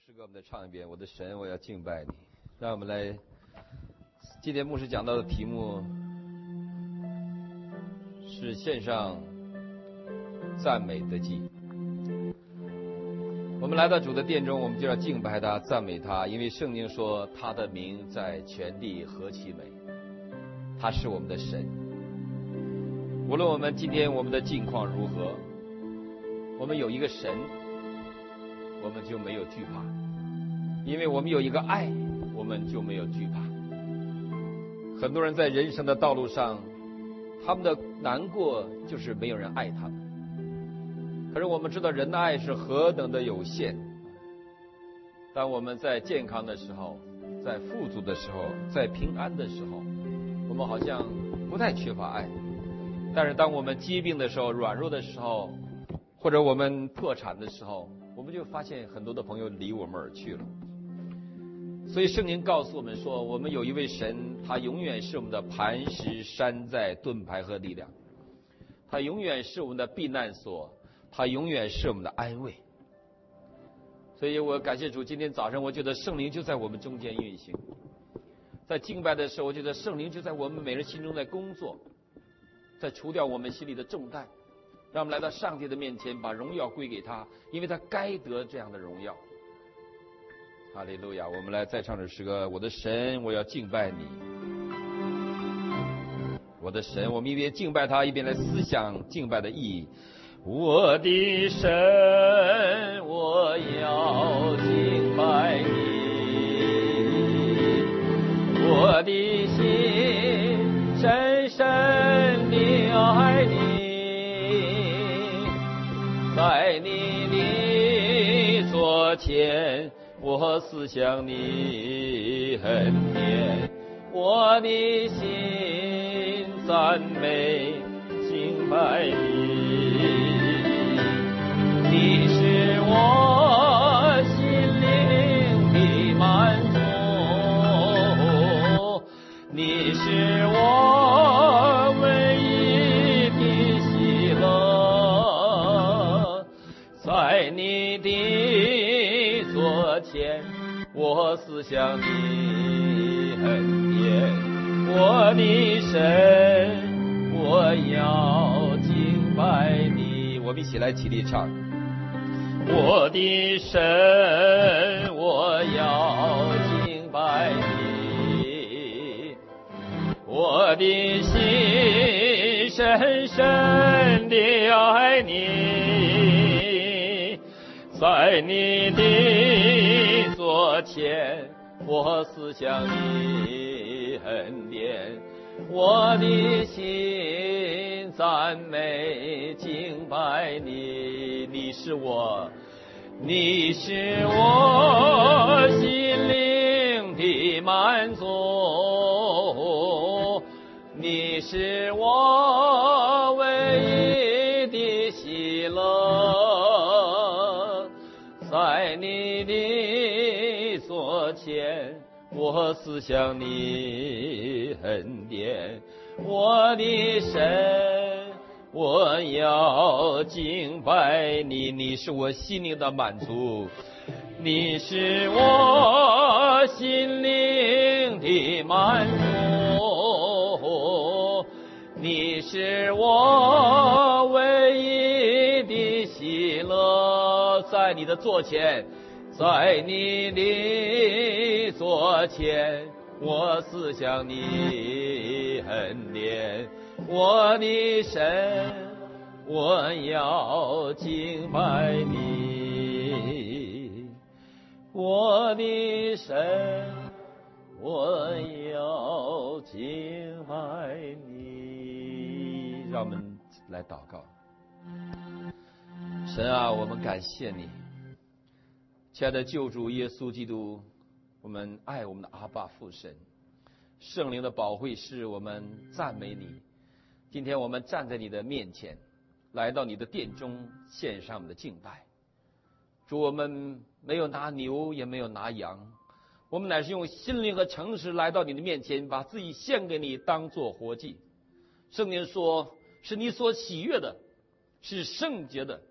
诗歌我们再唱一遍，我的神，我要敬拜你。让我们来，今天牧师讲到的题目是献上赞美的祭。我们来到主的殿中，我们就要敬拜他，赞美他，因为圣经说他的名在全地何其美，他是我们的神。无论我们今天我们的境况如何，我们有一个神，我们就没有惧怕，因为我们有一个爱，我们就没有惧怕。很多人在人生的道路上，他们的难过就是没有人爱他们。可是我们知道人的爱是何等的有限。当我们在健康的时候，在富足的时候，在平安的时候，我们好像不太缺乏爱。但是当我们疾病的时候，软弱的时候，或者我们破产的时候，我们就发现很多的朋友离我们而去了。所以圣经告诉我们说，我们有一位神，他永远是我们的磐石、山寨、盾牌和力量，他永远是我们的避难所，他永远是我们的安慰。所以我感谢主，今天早上我觉得圣灵就在我们中间运行，在敬拜的时候，我觉得圣灵就在我们每人心中在工作，在除掉我们心里的重担，让我们来到上帝的面前，把荣耀归给他，因为他该得这样的荣耀。哈利路亚！我们来再唱这诗歌，我的神，我要敬拜你。我的神，我们一边敬拜他，一边来思想敬拜的意义。我的神，我要敬拜你，我的心深深地爱你，在你的座前，我思想你恩典，我的心赞美敬拜你。你是我心灵的满足，你是我唯一的喜乐，在你的座前，我思想你恩典，我的神，我要敬拜你。我们一起来起立唱。我的神，我要敬拜你，我的心深深地爱你，在你的座前，我思想你恩典，我的心赞美敬拜你。你是我心灵的满足，你是我唯一的喜乐，在你的座前，我思想你恩典，我的神，我要敬拜你。你是我心灵的满足，你是我心灵的满足，你是我唯一的喜乐，在你的座前，在你的座前，我思想你恩典，我的神，我要敬拜你，我的神，我要敬拜你。让我们来祷告。神啊，我们感谢你，亲爱的救主耶稣基督，我们爱我们的阿爸父神，圣灵的保惠师，我们赞美你。今天我们站在你的面前，来到你的殿中，献上我们的敬拜。主，我们没有拿牛，也没有拿羊，我们乃是用心灵和诚实来到你的面前，把自己献给你，当作活祭。圣经说，是你所喜悦的，是圣洁的。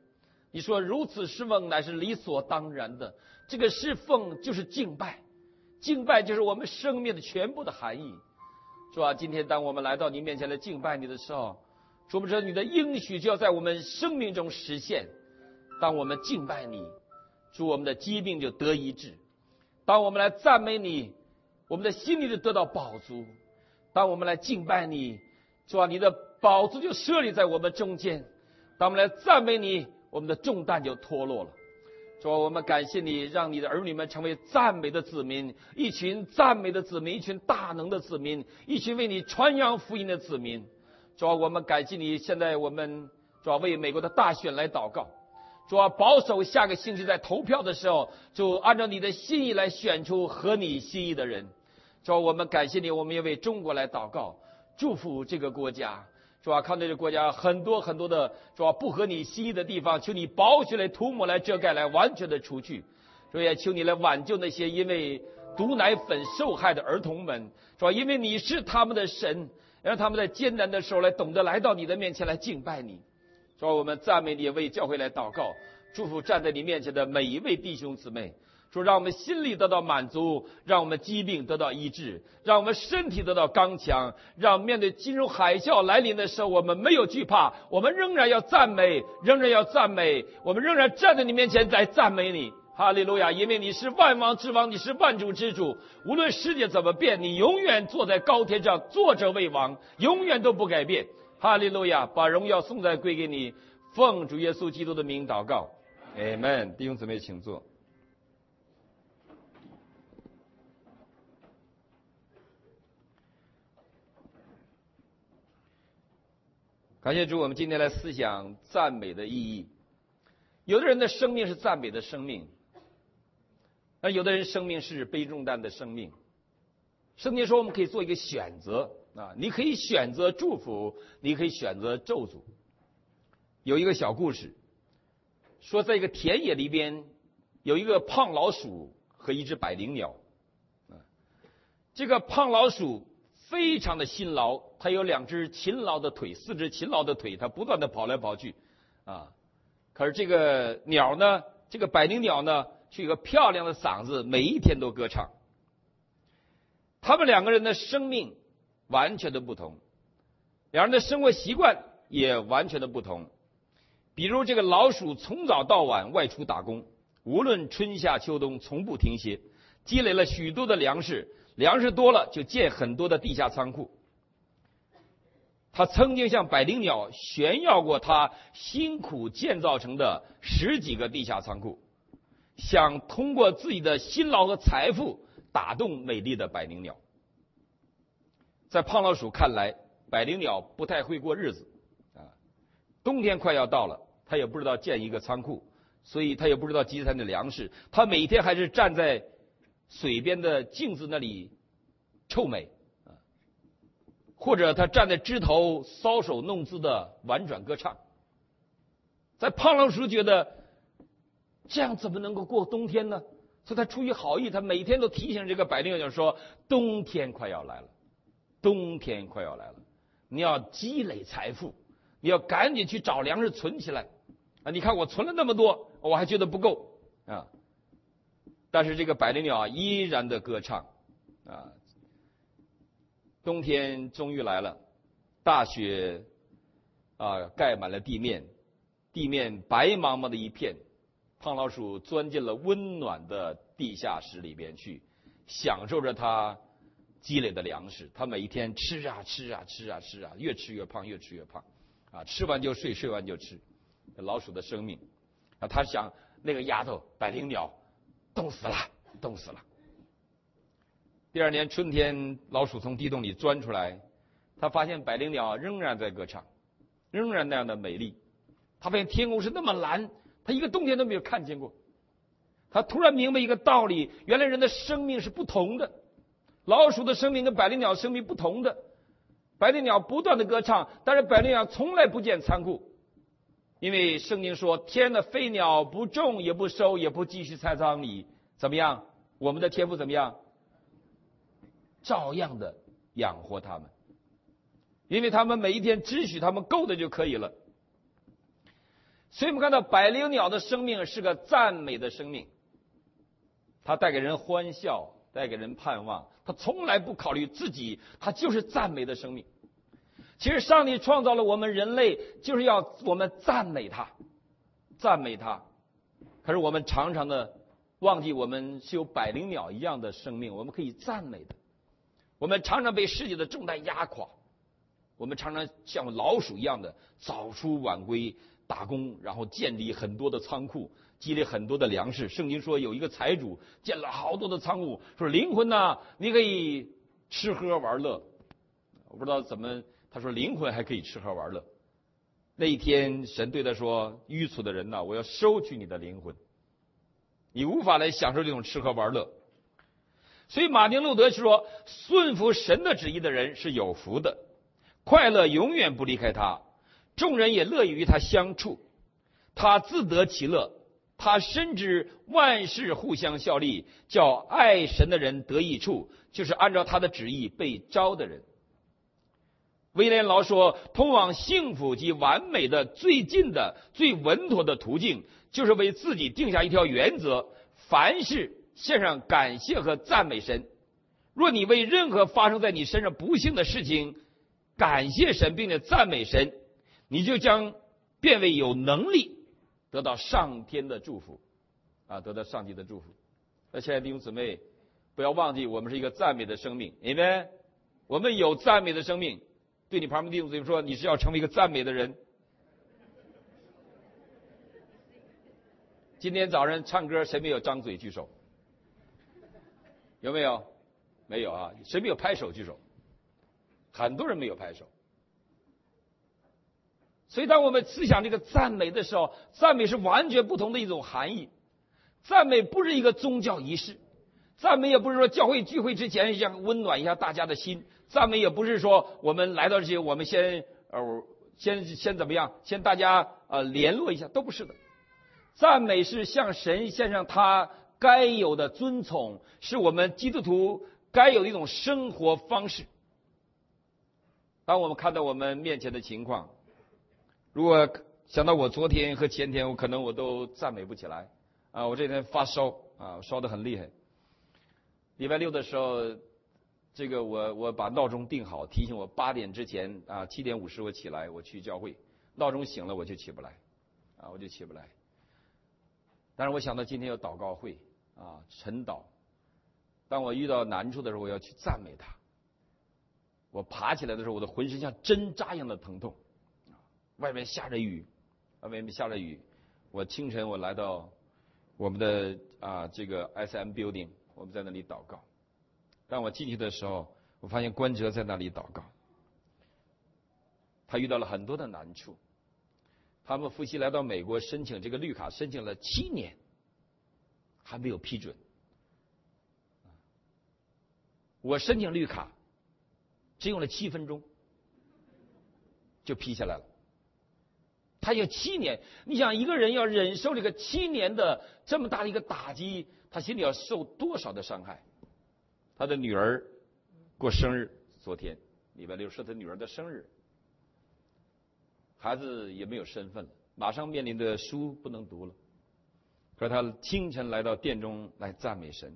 你说如此侍奉乃是理所当然的。这个侍奉就是敬拜，敬拜就是我们生命的全部的含义。主啊，今天当我们来到你面前来敬拜你的时候，主，我们知道你的应许就要在我们生命中实现。当我们敬拜你，主，我们的疾病就得医治；当我们来赞美你，我们的心里就得到饱足；当我们来敬拜你，主啊，你的宝座就设立在我们中间；当我们来赞美你，我们的重担就脱落了。主啊，我们感谢你，让你的儿女们成为赞美的子民，一群赞美的子民，一群大能的子民，一群为你传扬福音的子民。主啊，我们感谢你，现在我们主啊为美国的大选来祷告。主啊，保守下个星期在投票的时候，就按照你的心意来选出合你心意的人。主啊，我们感谢你，我们也为中国来祷告，祝福这个国家。主啊，看到这个国家很多很多的主啊不合你心意的地方，求你宝血来涂抹来遮盖来完全的除去。主也求你来挽救那些因为毒奶粉受害的儿童们。主啊，因为你是他们的神，让他们在艰难的时候来懂得来到你的面前来敬拜你。主啊，我们赞美你，为教会来祷告，祝福站在你面前的每一位弟兄姊妹。说让我们心里得到满足，让我们疾病得到医治，让我们身体得到刚强，让面对金融海啸来临的时候，我们没有惧怕，我们仍然要赞美，仍然要赞美，我们仍然站在你面前在赞美你。哈利路亚！因为你是万王之王，你是万主之主，无论世界怎么变，你永远坐在高天上，坐着为王，永远都不改变。哈利路亚！把荣耀颂赞归给你，奉主耶稣基督的名祷告，阿们。弟兄姊妹，请坐。感谢主，我们今天来思想赞美的意义。有的人的生命是赞美的生命，而有的人生命是背重担的生命。圣经说我们可以做一个选择啊，你可以选择祝福，你可以选择咒诅。有一个小故事，说在一个田野里边有一个胖老鼠和一只百灵鸟。这个胖老鼠非常的辛劳，它有2只勤劳的腿，4只勤劳的腿，它不断的跑来跑去啊。可是这个鸟呢，这个百灵鸟呢，却有个漂亮的嗓子，每一天都歌唱。他们2个人的生命完全的不同，两人的生活习惯也完全的不同。比如这个老鼠从早到晚外出打工，无论春夏秋冬从不停歇，积累了许多的粮食，粮食多了就建很多的地下仓库。他曾经向百灵鸟炫耀过他辛苦建造成的10几个地下仓库，想通过自己的辛劳和财富打动美丽的百灵鸟。在胖老鼠看来，百灵鸟不太会过日子啊。冬天快要到了，他也不知道建一个仓库，所以他也不知道积攒的粮食。他每天还是站在水边的镜子那里臭美啊，或者他站在枝头搔首弄姿的婉转歌唱。在胖老鼠觉得这样怎么能够过冬天呢？所以他出于好意，他每天都提醒这个百灵鸟说，冬天快要来了，冬天快要来了，你要积累财富，你要赶紧去找粮食存起来啊！你看我存了那么多，我还觉得不够啊。但是这个百灵鸟依然的歌唱啊。冬天终于来了，大雪啊盖满了地面，地面白茫茫的一片。胖老鼠钻进了温暖的地下室里边去，享受着它积累的粮食。它每一天吃啊吃啊吃啊吃啊，越吃越胖，越吃越胖啊！吃完就睡，睡完就吃。老鼠的生命啊，他想那个丫头百灵鸟冻死了，冻死了。第2年春天，老鼠从地洞里钻出来，他发现百灵鸟仍然在歌唱，仍然那样的美丽。他发现天空是那么蓝，他一个冬天都没有看见过。他突然明白一个道理，原来人的生命是不同的。老鼠的生命跟百灵鸟生命不同的。百灵鸟不断的歌唱，但是百灵鸟从来不建仓库，因为圣经说天的飞鸟不种也不收也不积蓄在仓里，怎么样？我们的天父怎么样？照样的养活他们，因为他们每一天只许他们够的就可以了。 所以我们看到百灵鸟的生命是个赞美的生命，它带给人欢笑，带给人盼望，它从来不考虑自己，它就是赞美的生命。其实上帝创造了我们人类，就是要我们赞美他，赞美他。可是我们常常的忘记，我们是有百灵鸟一样的生命，我们可以赞美的。我们常常被世界的重担压垮，我们常常像老鼠一样的早出晚归打工，然后建立很多的仓库，积累很多的粮食。圣经说有一个财主建了好多的仓库，说灵魂呐，你可以吃喝玩乐。我不知道怎么，他说灵魂还可以吃喝玩乐。那一天神对他说，愚蠢的人呐，我要收取你的灵魂，你无法来享受这种吃喝玩乐。所以马丁路德说，顺服神的旨意的人是有福的，快乐永远不离开他，众人也乐意与他相处，他自得其乐，他深知万事互相效力，叫爱神的人得益处，就是按照他的旨意被招的人。威廉劳说，通往幸福及完美的最近的最稳妥的途径，就是为自己定下一条原则，凡事献上感谢和赞美神。若你为任何发生在你身上不幸的事情感谢神并且赞美神，你就将变为有能力得到上天的祝福得到上帝的祝福。那亲爱的弟兄姊妹，不要忘记我们是一个赞美的生命，因为我们有赞美的生命。对你旁边弟兄姊妹说，你是要成为一个赞美的人。今天早上唱歌谁没有张嘴举手？有没有？没有啊。谁没有拍手举手？很多人没有拍手。所以当我们思想这个赞美的时候，赞美是完全不同的一种含义。赞美不是一个宗教仪式，赞美也不是说教会聚会之前想温暖一下大家的心，赞美也不是说我们来到这些我们先怎么样，先大家联络一下，都不是的。赞美是向神献上他该有的尊崇，是我们基督徒该有的一种生活方式。当我们看到我们面前的情况，如果想到我昨天和前天，可能我都赞美不起来我这天发烧烧得很厉害。礼拜六的时候，这个我把闹钟定好，提醒我8点之前7点50我起来，我去教会。闹钟醒了我就起不来我就起不来。但是我想到今天有祷告会晨祷，当我遇到难处的时候，我要去赞美他。我爬起来的时候，我的浑身像针扎一样的疼痛。外面下着雨，我清晨我来到我们的这个 SM Building， 我们在那里祷告。当我进去的时候，我发现关哲在那里祷告。他遇到了很多的难处。他们夫妻来到美国申请这个绿卡，申请了7年，还没有批准。我申请绿卡只用了7分钟就批下来了。他有7年，你想一个人要忍受这个7年的这么大的一个打击，他心里要受多少的伤害？他的女儿过生日，昨天礼拜六是他女儿的生日，孩子也没有身份了，马上面临的书不能读了。可是他清晨来到殿中来赞美神。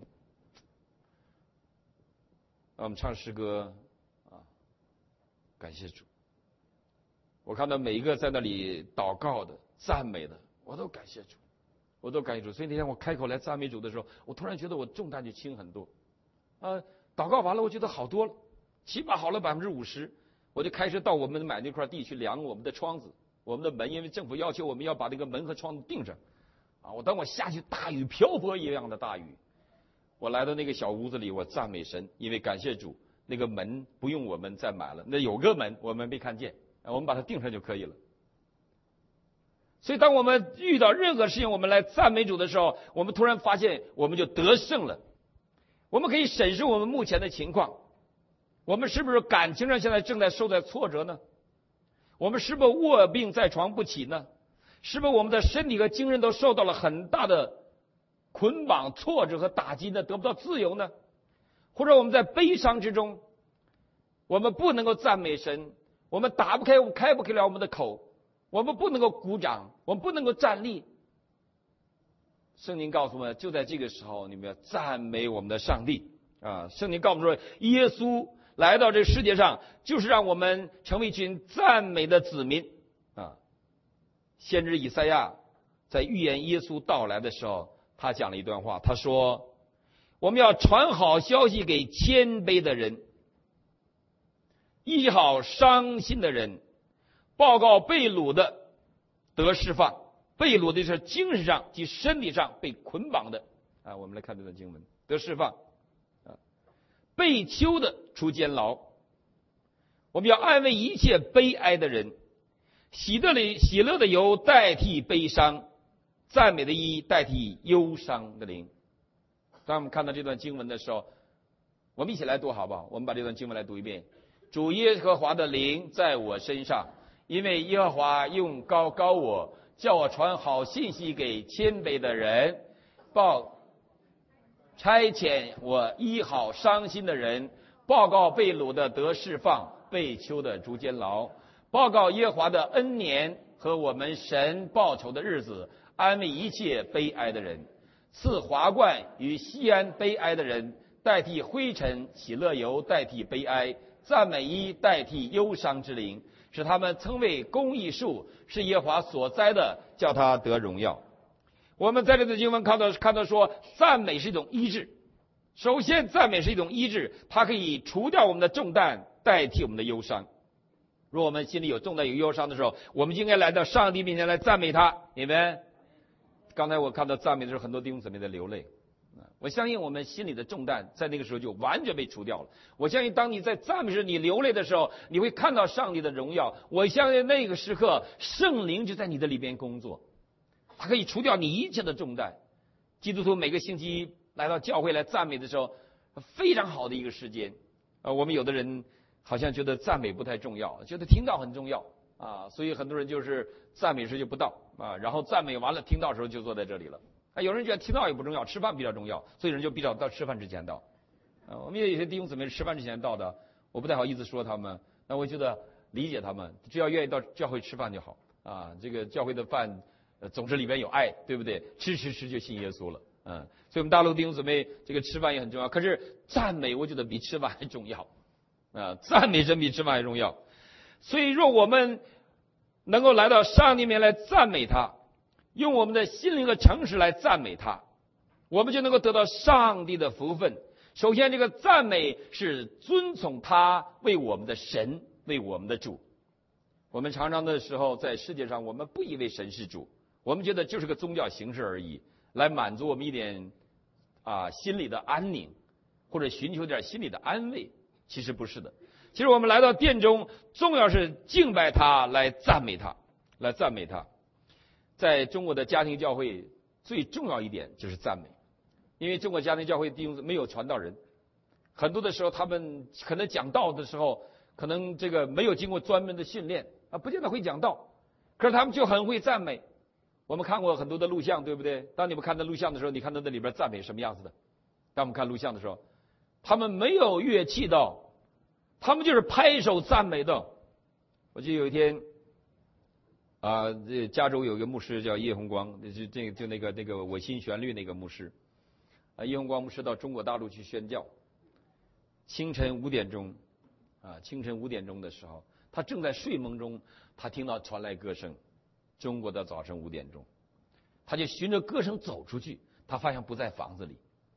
我们唱诗歌感谢主。我看到每一个在那里祷告的、赞美的，我都感谢主，我都感谢主。所以那天我开口来赞美主的时候，我突然觉得我重担就轻很多。祷告完了，我觉得好多了，起码好了50%。我就开始到我们买那块地去量我们的窗子、我们的门，因为政府要求我们要把这个门和窗子钉上。当我下去大雨瓢泼一样的大雨，我来到那个小屋子里，我赞美神，因为感谢主，那个门不用我们再买了，那有个门我们没看见。我们把它钉上就可以了。所以当我们遇到任何事情，我们来赞美主的时候，我们突然发现我们就得胜了。我们可以审视我们目前的情况，我们是不是感情上现在正在受到挫折呢？我们是不是卧病在床不起呢？是不是我们的身体和精神都受到了很大的捆绑、挫折和打击呢？得不到自由呢？或者我们在悲伤之中，我们不能够赞美神，我们开不开了我们的口， 我们不能够鼓掌，我们不能够站立。圣经告诉我们，就在这个时候，你们要赞美我们的上帝啊！圣经告诉我们说，耶稣来到这个世界上，就是让我们成为一群赞美的子民啊！先知以赛亚在预言耶稣到来的时候，他讲了一段话，他说：“我们要传好消息给谦卑的人，医好伤心的人，报告被掳的得释放。”被掳的是精神上及身体上被捆绑的啊，我们来看这段经文，得释放啊，被囚的出监牢。我们要安慰一切悲哀的人，喜乐的油代替悲伤，赞美的衣代替忧伤的灵。当我们看到这段经文的时候，我们一起来读好不好？我们把这段经文来读一遍。主耶和华的灵在我身上，因为耶和华用膏膏我，叫我传好信息给谦卑的人，差遣我医好伤心的人，报告被掳的得释放，被囚的出监牢，报告耶和华的恩年和我们神报仇的日子，安慰一切悲哀的人，赐华冠与西安悲哀的人，代替灰尘，喜乐油代替悲哀，赞美衣代替忧伤之灵，使他们称为公义树，是耶和华所栽的，叫他得荣耀。我们在这个经文看到说，赞美是一种医治。首先，赞美是一种医治，它可以除掉我们的重担，代替我们的忧伤。如果我们心里有重担有忧伤的时候，我们就应该来到上帝面前来赞美他。你们刚才我看到赞美的时候，很多弟兄姊妹在流泪。我相信我们心里的重担在那个时候就完全被除掉了。我相信当你在赞美时你流泪的时候，你会看到上帝的荣耀。我相信那个时刻圣灵就在你的里边工作，它可以除掉你一切的重担。基督徒每个星期来到教会来赞美的时候，非常好的一个时间。我们有的人好像觉得赞美不太重要，觉得听道很重要啊，所以很多人就是赞美时就不到啊，然后赞美完了听道时候就坐在这里了。有人觉得听道也不重要，吃饭比较重要，所以人就比较到吃饭之前到。我们也有些弟兄姊妹吃饭之前到的，我不太好意思说他们，那我觉得理解他们，只要愿意到教会吃饭就好啊。这个教会的饭，总之里边有爱，对不对？吃就信耶稣了，所以我们大陆弟兄姊妹这个吃饭也很重要，可是赞美我觉得比吃饭还重要啊，赞美真比吃饭还重要。所以若我们能够来到上帝面来赞美他，用我们的心灵和诚实来赞美他，我们就能够得到上帝的福分。首先，这个赞美是尊崇他为我们的神，为我们的主。我们常常的时候在世界上，我们不以为神是主，我们觉得就是个宗教形式而已，来满足我们一点心里的安宁，或者寻求点心理的安慰。其实不是的，其实我们来到殿中，重要是敬拜他，来赞美他，来赞美他。在中国的家庭教会，最重要一点就是赞美，因为中国家庭教会弟兄没有传道人，很多的时候他们可能讲道的时候，可能这个没有经过专门的训练不见得会讲道，可是他们就很会赞美。我们看过很多的录像，对不对？当你们看到录像的时候，你看到那里边赞美什么样子的？当我们看录像的时候，他们没有乐器的，他们就是拍手赞美的。我记得有一天这加州有一个牧师叫叶洪光，就那个我心旋律那个牧师叶洪光牧师到中国大陆去宣教。清晨5点钟的时候，他正在睡梦中，他听到传来歌声。中国的早晨5点钟，他就循着歌声走出去，他发现不在房子里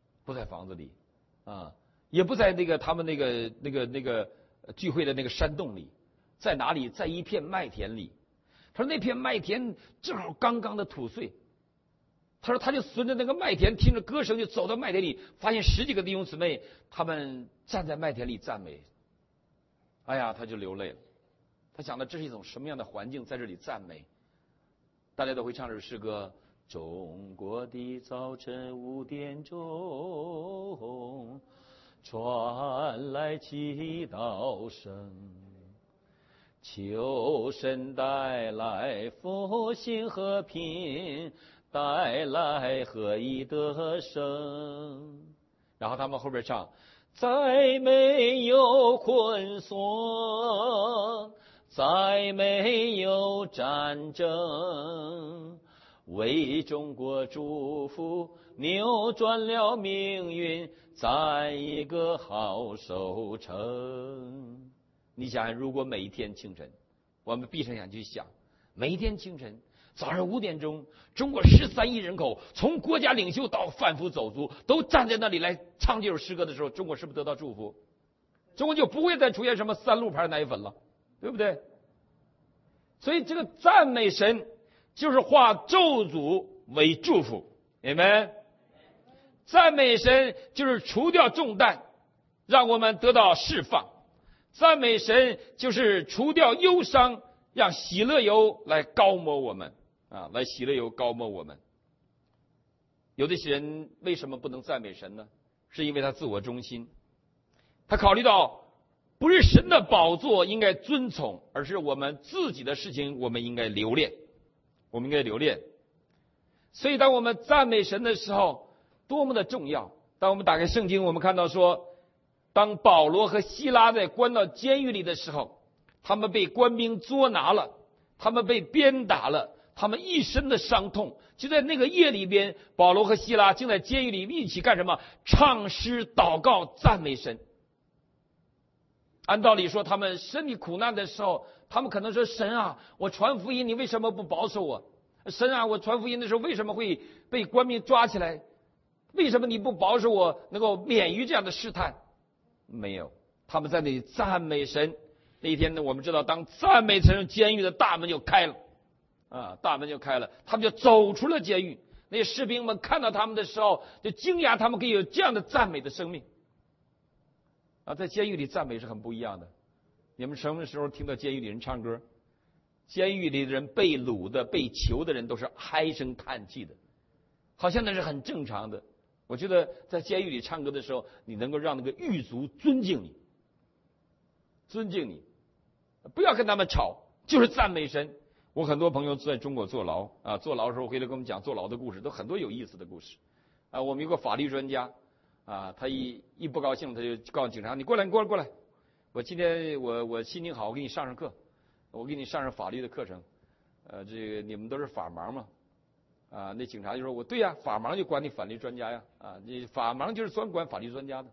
也不在他们那个聚会的那个山洞里，在哪里？在一片麦田里。他说那片麦田正好刚刚的吐穗。他说他就顺着那个麦田，听着歌声就走到麦田里，发现10几个弟兄姊妹，他们站在麦田里赞美。哎呀，他就流泪了。他想的这是一种什么样的环境，在这里赞美？大家都会唱这首诗歌：中国的早晨5点钟，传来祈祷声，求神带来复兴和平，带来合一的生。然后他们后边唱：再没有捆锁， 再没有战争，为中国祝福，扭转了命运，再一个好收成。你想，如果每一天清晨，我们闭上眼去想，每一天清晨早上5点钟，中国13亿人口，从国家领袖到贩夫走卒，都站在那里来唱这首诗歌的时候，中国是不是得到祝福？中国就不会再出现什么3鹿牌奶粉了，对不对？所以这个赞美神就是化咒诅为祝福，明白？赞美神就是除掉重担，让我们得到释放。赞美神就是除掉忧伤，让喜乐油来膏抹我们啊，来喜乐油膏抹我们。有的人为什么不能赞美神呢？是因为他自我中心，他考虑到不是神的宝座应该尊崇，而是我们自己的事情我们应该留恋，我们应该留恋。所以当我们赞美神的时候多么的重要。当我们打开圣经，我们看到说，当保罗和希拉在关到监狱里的时候，他们被官兵捉拿了，他们被鞭打了，他们一身的伤痛。就在那个夜里边，保罗和希拉竟在监狱里一起干什么？唱诗、祷告、赞美神。按道理说，他们身体苦难的时候，他们可能说：神啊，我传福音，你为什么不保守我？神啊，我传福音的时候为什么会被官兵抓起来？为什么你不保守我能够免于这样的试探？没有，他们在那里赞美神。那一天呢，我们知道，当赞美神，监狱的大门就开了啊，大门就开了，他们就走出了监狱。那些士兵们看到他们的时候，就惊讶他们可以有这样的赞美的生命啊！在监狱里赞美是很不一样的。你们什么时候听到监狱里人唱歌？监狱里的人被掳的、被囚的人都是唉声叹气的，好像那是很正常的。我觉得在监狱里唱歌的时候，你能够让那个狱卒尊敬你，尊敬你，不要跟他们吵，就是赞美神。我很多朋友在中国坐牢啊，坐牢的时候回来跟我们讲坐牢的故事，都很多有意思的故事啊。我们有个法律专家啊，他一不高兴，他就告诉警察：“你过来，你过来，我今天我心情好，我给你上课，我给你上法律的课程。这个你们都是法盲嘛？啊，那警察就说：我对呀，法盲就管你法律专家呀，啊，你法盲就是专管法律专家的。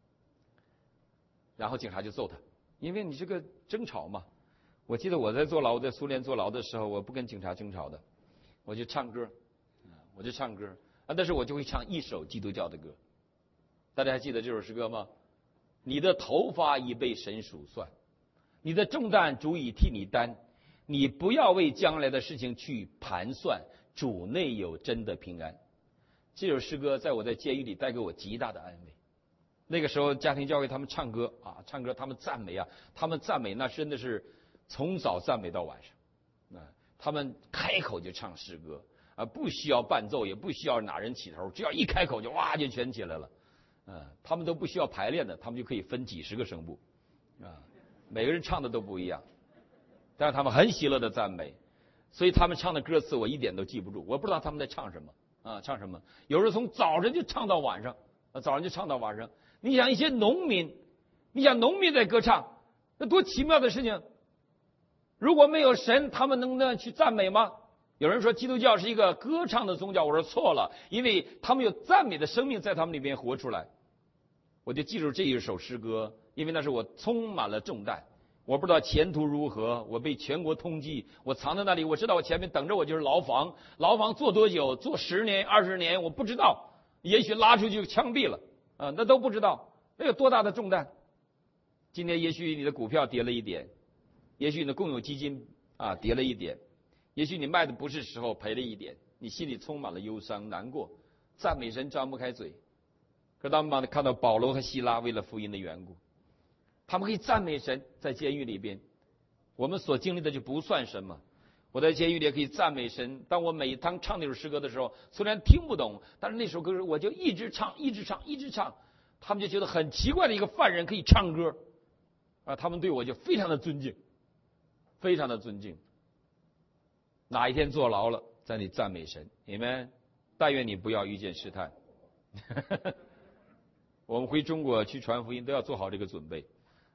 然后警察就揍他，因为你这个争吵嘛。我记得我在坐牢，在苏联坐牢的时候，我不跟警察争吵的，我就唱歌，啊，但是我就会唱一首基督教的歌。大家还记得这首诗歌吗？你的头发已被神数算，你的重担主已替你担，你不要为将来的事情去盘算，主内有真的平安。这首诗歌在我在监狱里带给我极大的安慰。那个时候家庭教会他们唱歌啊，唱歌他们赞美啊，他们赞美那真的是从早赞美到晚上啊，他们开口就唱诗歌啊，不需要伴奏，也不需要哪人起头，只要一开口就哇就全起来了。他们都不需要排练的，他们就可以分几十个声部啊，每个人唱的都不一样，但是他们很喜乐的赞美，所以他们唱的歌词我一点都记不住，我不知道他们在唱什么啊，唱什么。有时候从早晨就唱到晚上，早上就唱到晚上。你想一些农民，你想农民在歌唱，那多奇妙的事情！如果没有神，他们能去赞美吗？有人说基督教是一个歌唱的宗教，我说错了，因为他们有赞美的生命在他们里面活出来。我就记住这一首诗歌，因为那是我充满了重担，我不知道前途如何，我被全国通缉，我藏在那里，我知道我前面等着我就是牢房，牢房坐多久，坐10年20年我不知道，也许拉出去就枪毙了啊，那都不知道，那有多大的重担。今天也许你的股票跌了一点，也许你的共有基金啊跌了一点，也许你卖的不是时候赔了一点，你心里充满了忧伤难过，赞美神张不开嘴。可当我们看到保罗和希拉为了福音的缘故，他们可以赞美神，在监狱里边，我们所经历的就不算什么。我在监狱里也可以赞美神。当我每当唱那首诗歌的时候，虽然听不懂，但是那首歌我就一直唱。他们就觉得很奇怪的一个犯人可以唱歌啊，他们对我就非常的尊敬，非常的尊敬。哪一天坐牢了，在那里赞美神，你们但愿你不要遇见试探。我们回中国去传福音都要做好这个准备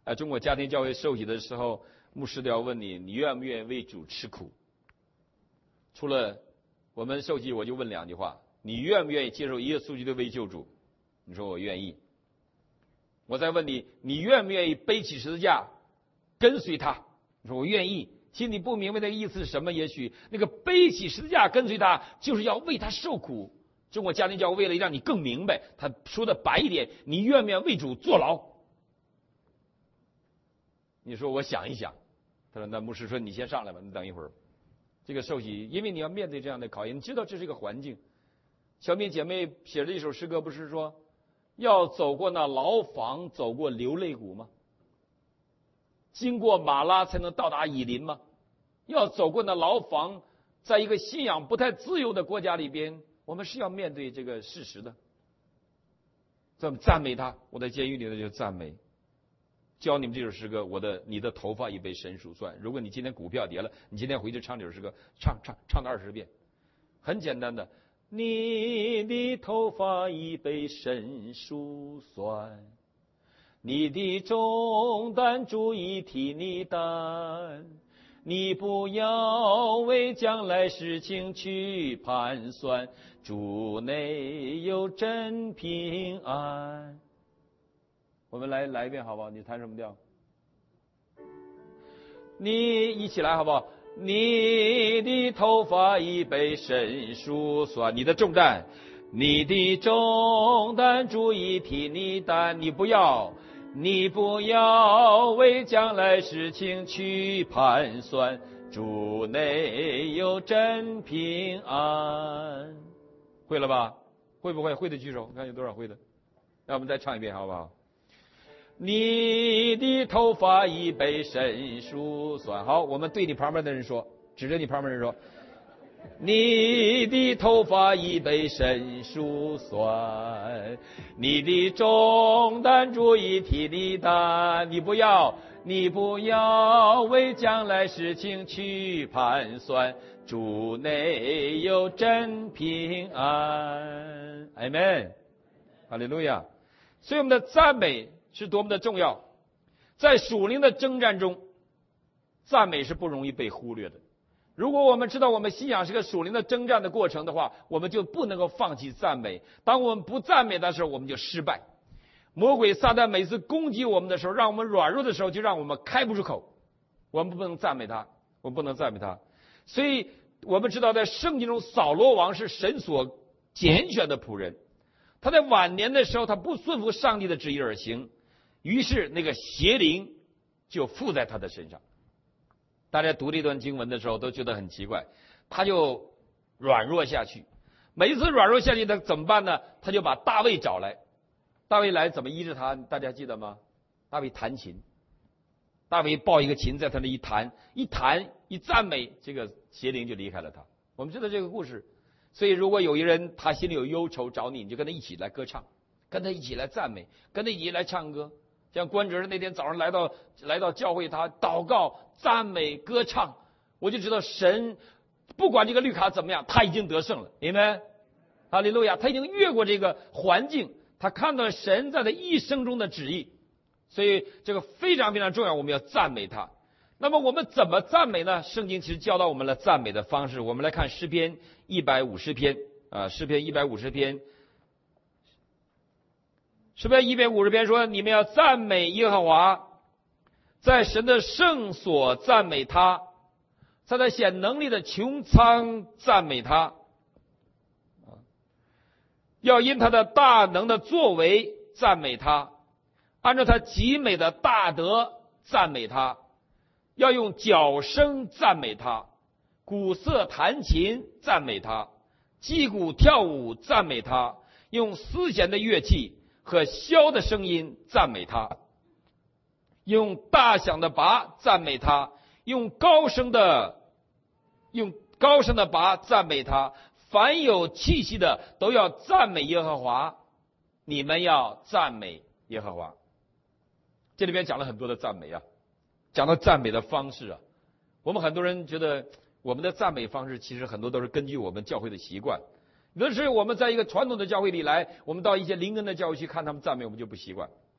中国家庭教会受洗的时候，牧师都要问你，你愿不愿意为主吃苦？除了我们受洗，我就问2句话：你愿不愿意接受耶稣基督为救主？你说我愿意。我再问你，你愿不愿意背起十字架跟随他？你说我愿意。其实你不明白那个意思是什么？也许那个背起十字架跟随他，就是要为他受苦。中国家庭教会为了让你更明白，他说的白一点，你愿不愿意为主坐牢？你说我想一想。他说那牧师说你先上来吧，你等一会儿。这个受洗，因为你要面对这样的考验，你知道这是一个环境。小敏姐妹写了一首诗歌，不是说要走过那牢房，走过流泪谷吗？经过马拉才能到达以琳吗？要走过那牢房，在一个信仰不太自由的国家里边，我们是要面对这个事实的。这么赞美他，我在监狱里头就赞美。教你们这首诗歌，你的头发已被神数算。如果你今天股票跌了，你今天回去唱这首诗歌，唱到20遍，很简单的。你的头发已被神数算，你的重担主已替你担，你不要为将来事情去盘算，主内有真平安。我们来一遍好不好？你弹什么调？你一起来好不好？你的头发已被神数算，你的重担主已替你担，你不要为将来事情去盘算，主内有真平安。会了吧？会不会？会的举手，看有多少会的。让我们再唱一遍好不好？你的头发已被神数算。好，我们对你旁边的人说，指着你旁边的人说，你的头发已被神数算，你的重担主已替你担，你不要为将来事情去盘算，主内有真平安。阿们，哈利路亚。所以我们的赞美是多么的重要，在属灵的征战中，赞美是不容易被忽略的。如果我们知道我们信仰是个属灵的征战的过程的话，我们就不能够放弃赞美。当我们不赞美的时候，我们就失败。魔鬼撒旦每次攻击我们的时候，让我们软弱的时候，就让我们开不出口。我们不能赞美他，我们不能赞美他。所以我们知道，在圣经中，扫罗王是神所拣选的仆人。他在晚年的时候，他不顺服上帝的旨意而行，于是那个邪灵就附在他的身上。大家读这段经文的时候都觉得很奇怪，他就软弱下去。每一次软弱下去，他怎么办呢？他就把大卫找来。大卫来怎么医治他？大家记得吗？大卫弹琴，大卫抱一个琴在他那一弹一赞美，这个邪灵就离开了他。我们知道这个故事。所以如果有一人他心里有忧愁找你，你就跟他一起来歌唱，跟他一起来赞美，跟他一起来唱歌。像关哲那天早上来到教会，他祷告赞美歌唱，我就知道神不管这个绿卡怎么样，他已经得胜了。阿们，哈利路亚。他已经越过这个环境，他看到神在他一生中的旨意，所以这个非常非常重要，我们要赞美他。那么我们怎么赞美呢？圣经其实教导我们了赞美的方式。我们来看诗篇150篇诗篇150篇，诗篇150篇说，你们要赞美耶和华，在神的圣所赞美他，在他显能力的穹苍赞美他，要因他的大能的作为赞美他，按照他极美的大德赞美他，要用角声赞美他，鼓瑟弹琴赞美他，击鼓跳舞赞美他，用丝弦的乐器和箫的声音赞美他，用大响的钹赞美他，用高声的钹赞美他。凡有气息的都要赞美耶和华，你们要赞美耶和华。这里边讲了很多的赞美啊，讲到赞美的方式啊。我们很多人觉得我们的赞美方式其实很多都是根据我们教会的习惯。有的时候我们在一个传统的教会里来，我们到一些灵恩的教会去看他们赞美，我们就不习惯。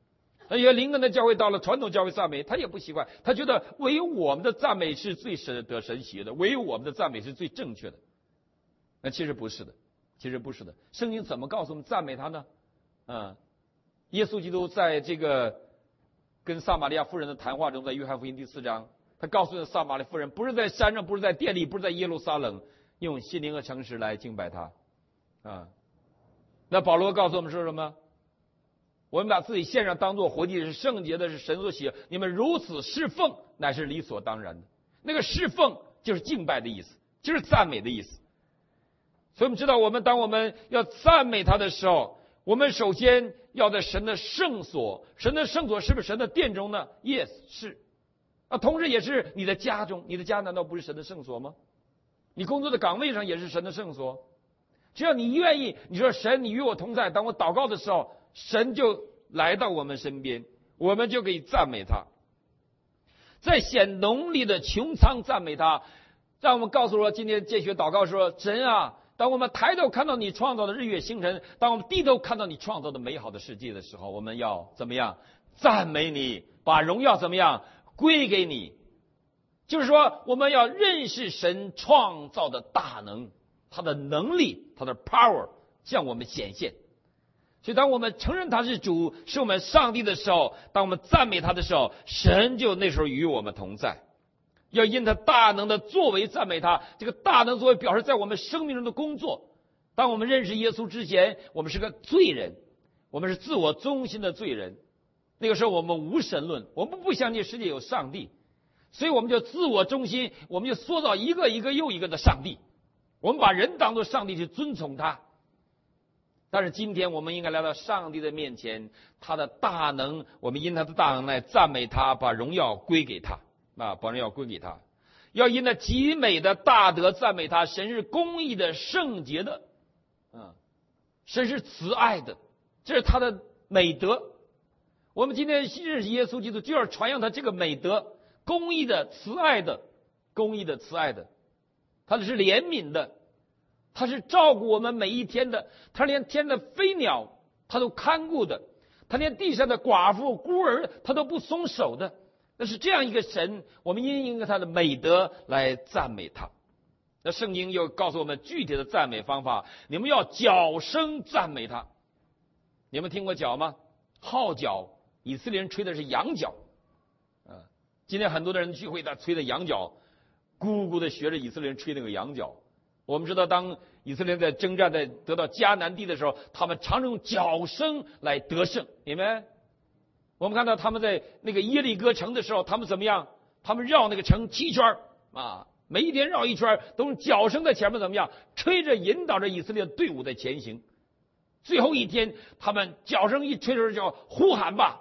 那些灵恩的教会到了传统教会赞美，他也不习惯，他觉得唯有我们的赞美是最得神喜悦的，唯有我们的赞美是最正确的。那其实不是的，其实不是的。圣经怎么告诉我们赞美他呢？耶稣基督在这个跟撒玛利亚妇人的谈话中，在约翰福音第4章，他告诉撒玛利亚妇人，不是在山上，不是在殿里，不是在耶路撒冷，用心灵和诚实来敬拜他。那保罗告诉我们说什么？我们把自己献上，当作活祭，是圣洁的，是神所喜悦。你们如此侍奉，乃是理所当然的。那个侍奉就是敬拜的意思，就是赞美的意思。所以我们知道，当我们要赞美他的时候，我们首先要在神的圣所。神的圣所是不是神的殿中呢？ Yes， 是。同时也是你的家中。你的家难道不是神的圣所吗？你工作的岗位上也是神的圣所。只要你愿意，你说神，你与我同在。当我祷告的时候，神就来到我们身边，我们就可以赞美他。在显农历的穹苍赞美他，让我们告诉我，今天建学祷告说，神啊，当我们抬头看到你创造的日月星辰，当我们低头看到你创造的美好的世界的时候，我们要怎么样赞美你，把荣耀怎么样归给你。就是说，我们要认识神创造的大能，他的能力，他的 power 向我们显现。所以当我们承认他是主，是我们上帝的时候，当我们赞美他的时候，神就那时候与我们同在。要因他大能的作为赞美他，这个大能作为表示在我们生命中的工作。当我们认识耶稣之前，我们是个罪人，我们是自我中心的罪人。那个时候我们无神论，我们不相信世界有上帝，所以我们就自我中心，我们就塑造一个一个又一个的上帝，我们把人当作上帝去尊崇他。但是今天我们应该来到上帝的面前，他的大能，我们因他的大能来赞美他，把荣耀归给他，把荣耀归给他。要因那极美的大德赞美他。神是公义的、圣洁的，神是慈爱的，这是他的美德。我们今天认识耶稣基督，就要传扬他这个美德，公义的、慈爱的，公义的、慈爱的，他是怜悯的，他是照顾我们每一天的，他连天的飞鸟他都看顾的，他连地上的寡妇孤儿他都不松手的。那是这样一个神，我们应他的美德来赞美他。那圣经又告诉我们具体的赞美方法，你们要角声赞美他。你们听过角吗？号角，以色列人吹的是羊角。今天很多的人聚会他吹的羊角，咕咕的学着以色列人吹那个羊角。我们知道，当以色列人在征战在得到迦南地的时候，他们常用角声来得胜。你们，我们看到他们在那个耶利哥城的时候，他们怎么样？他们绕那个城7圈每一天绕1圈，都用角声在前面怎么样？吹着引导着以色列队伍在前行。最后一天，他们角声一吹的时候，就呼喊吧，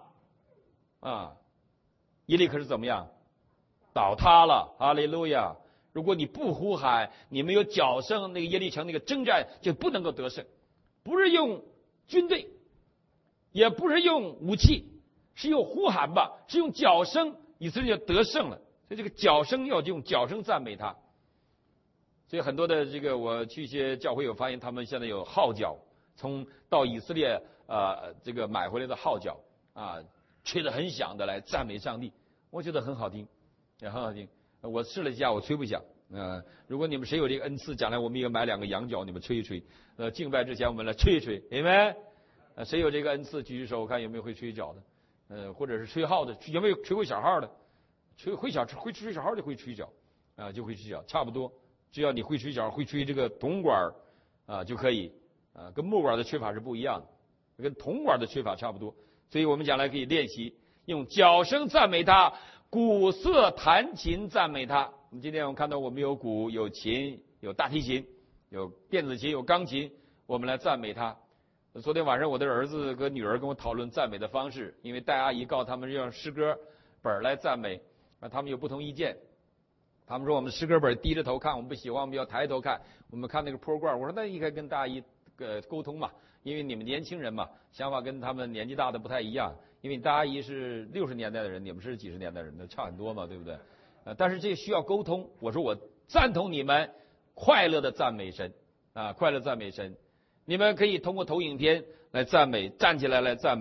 耶利哥是怎么样？倒塌了，哈利路亚！如果你不呼喊，你没有角声，那个耶利城那个征战就不能够得胜。不是用军队，也不是用武器，是用呼喊吧，是用角声，以色列就得胜了。所以这个角声要用角声赞美他。所以很多的我去一些教会有发现，他们现在有号角，到以色列买回来的号角吹得很响的来赞美上帝，我觉得很好听，也很好听。我试了一下，我吹不响。如果你们谁有这个恩赐，将来我们也买2个羊角，你们吹一吹。敬拜之前我们来吹一吹，明白？谁有这个恩赐举举手，我看有没有会吹角的，或者是吹号的，有没有吹过小号的？会吹小号就会吹角，就会吹角，差不多。只要你会吹角，会吹这个铜管就可以，跟木管的吹法是不一样的，跟铜管的吹法差不多。所以我们将来可以练习用角声赞美他，鼓瑟弹琴赞美他。今天我们看到我们有鼓、有琴、有大提琴、有电子琴、有钢琴，我们来赞美他。昨天晚上我的儿子和女儿跟我讨论赞美的方式，因为戴阿姨告诉他们用诗歌本来赞美，他们有不同意见。他们说我们诗歌本低着头看我们不喜欢，我们要抬头看，我们看那个坡罐。我说那应该跟大阿姨沟通嘛，因为你们年轻人嘛，想法跟他们年纪大的不太一样。因为大阿姨是60年代的人，你们是几十年代人，那差很多嘛，对不对？但是这需要沟通。我说我赞同你们快乐的赞美神快乐赞美神。你们可以通过投影片来赞美，站起来来赞美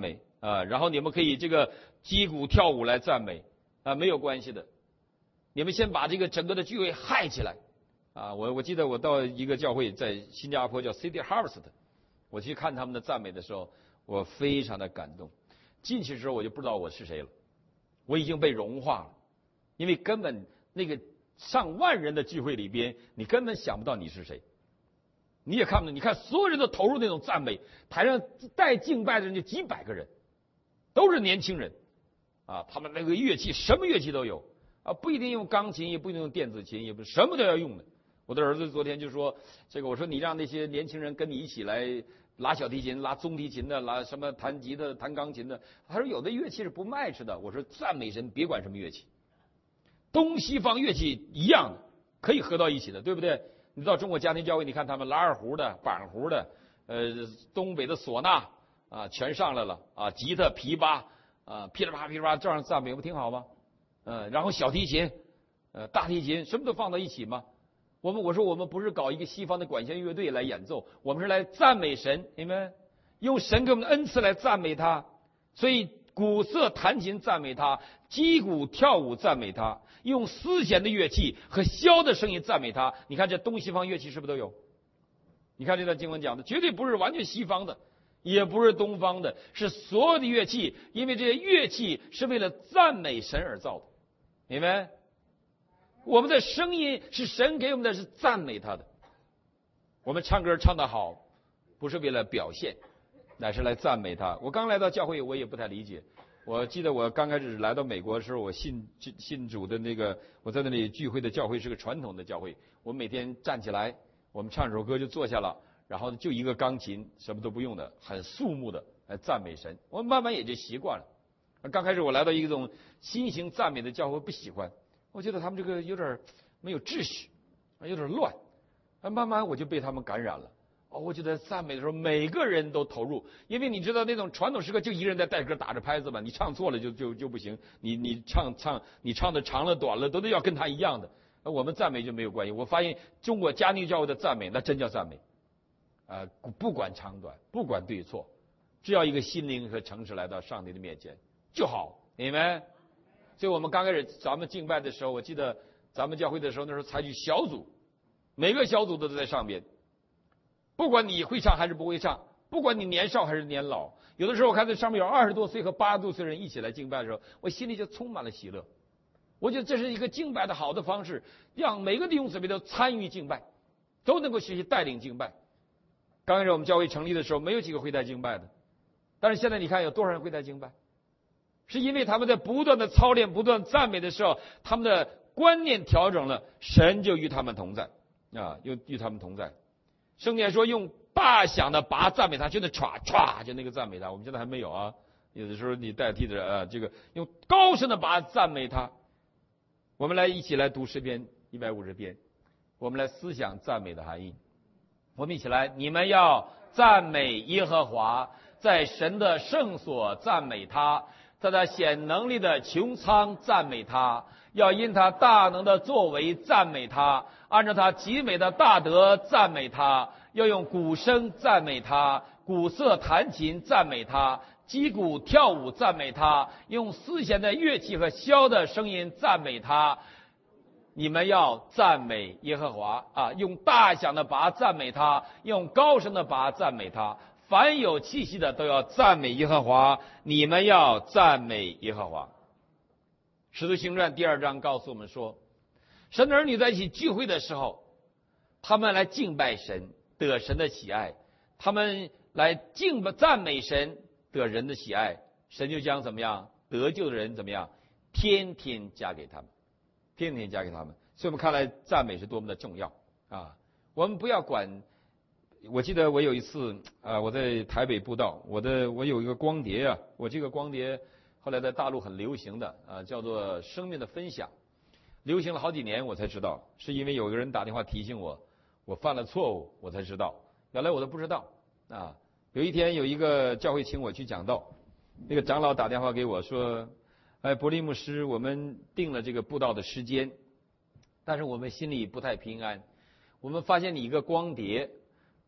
然后你们可以这个击鼓跳舞来赞美没有关系的。你们先把这个整个的聚会嗨起来我记得我到一个教会在新加坡叫 City Harvest， 我去看他们的赞美的时候，我非常的感动。进去的时候我就不知道我是谁了，我已经被融化了，因为根本那个上万人的聚会里边，你根本想不到你是谁，你也看不到。你看所有人都投入那种赞美，台上带敬拜的人就几百个人，都是年轻人他们那个乐器什么乐器都有不一定用钢琴，也不一定用电子琴，也不什么都要用的。我的儿子昨天就说这个，我说你让那些年轻人跟你一起来拉小提琴、拉中提琴的、拉什么弹吉他、弹钢琴的。他说有的乐器是不卖吃的。我说赞美神别管什么乐器，东西方乐器一样的，可以合到一起的，对不对？你到中国家庭教会，你看他们拉二胡的、板胡的，东北的唢呐全上来了吉他、琵琶噼里啪噼里啪这样赞美不挺好吗？然后小提琴、大提琴什么都放到一起嘛。我说我们不是搞一个西方的管弦乐队来演奏，我们是来赞美神，你们用神给我们的恩赐来赞美他。所以鼓瑟弹琴赞美他，击鼓跳舞赞美他，用丝弦的乐器和箫的声音赞美他。你看这东西方乐器是不是都有？你看这段经文讲的绝对不是完全西方的，也不是东方的，是所有的乐器，因为这些乐器是为了赞美神而造的，明白？我们的声音是神给我们的，是赞美他的。我们唱歌唱得好，不是为了表现，乃是来赞美他。我刚来到教会，我也不太理解。我记得我刚开始来到美国的时候，我信主的那个，我在那里聚会的教会是个传统的教会。我每天站起来，我们唱首歌就坐下了，然后就一个钢琴，什么都不用的，很肃穆的来赞美神。我慢慢也就习惯了。刚开始我来到一种新型赞美的教会，不喜欢。我觉得他们这个有点没有秩序有点乱慢慢我就被他们感染了我觉得赞美的时候每个人都投入，因为你知道那种传统诗歌就一个人在带歌打着拍子嘛，你唱错了就不行，你唱的长了短了都得要跟他一样的。我们赞美就没有关系。我发现中国家庭教会的赞美那真叫赞美不管长短，不管对错，只要一个心灵和诚实来到上帝的面前就好，你们。所以我们刚开始咱们敬拜的时候，我记得咱们教会的时候，那时候采取小组，每个小组都在上边，不管你会唱还是不会唱，不管你年少还是年老，有的时候我看在上面有20多岁和80多岁的人一起来敬拜的时候，我心里就充满了喜乐。我觉得这是一个敬拜的好的方式，让每个弟兄姊妹都参与敬拜，都能够学习带领敬拜。刚开始我们教会成立的时候，没有几个会带敬拜的，但是现在你看有多少人会带敬拜？是因为他们在不断的操练、不断赞美的时候，他们的观念调整了，神就与他们同在又与他们同在。圣经说用大响的拔赞美他，就那歘歘就那个赞美他，我们现在还没有有的时候你代替的这个用高声的拔赞美他。我们来一起来读诗篇150篇，我们来思想赞美的含义。我们一起来，你们要赞美耶和华，在神的圣所赞美他，在他显能力的穹苍赞美他，要因他大能的作为赞美他，按照他极美的大德赞美他，要用鼓声赞美他，鼓瑟弹琴赞美他，击鼓跳舞赞美他，用丝弦的乐器和箫的声音赞美他。你们要赞美耶和华用大响的拔赞美他，用高声的拔赞美他，凡有气息的都要赞美耶和华，你们要赞美耶和华。使徒行传2章告诉我们说，神的儿女在一起聚会的时候，他们来敬拜神，得神的喜爱，他们来赞美神，得人的喜爱，神就将怎么样得救的人怎么样天天加给他们，天天加给他们。所以我们看来赞美是多么的重要我们不要管。我记得我有一次我在台北布道，我有一个光碟我这个光碟后来在大陆很流行的叫做生命的分享，流行了好几年我才知道，是因为有个人打电话提醒我犯了错误，我才知道，原来我都不知道有一天有一个教会请我去讲道，那个长老打电话给我说，伯利牧师，我们定了这个布道的时间，但是我们心里不太平安，我们发现你一个光碟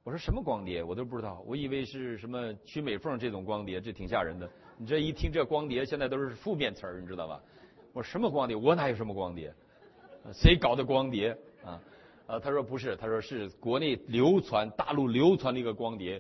我说什么光碟？我都不知道，我以为是什么曲美凤这种光碟，这挺吓人的。你这一听这光碟，现在都是负面词儿，你知道吧？我说什么光碟？我哪有什么光碟？谁搞的光碟啊？他说不是，他说是国内流传、大陆流传的一个光碟，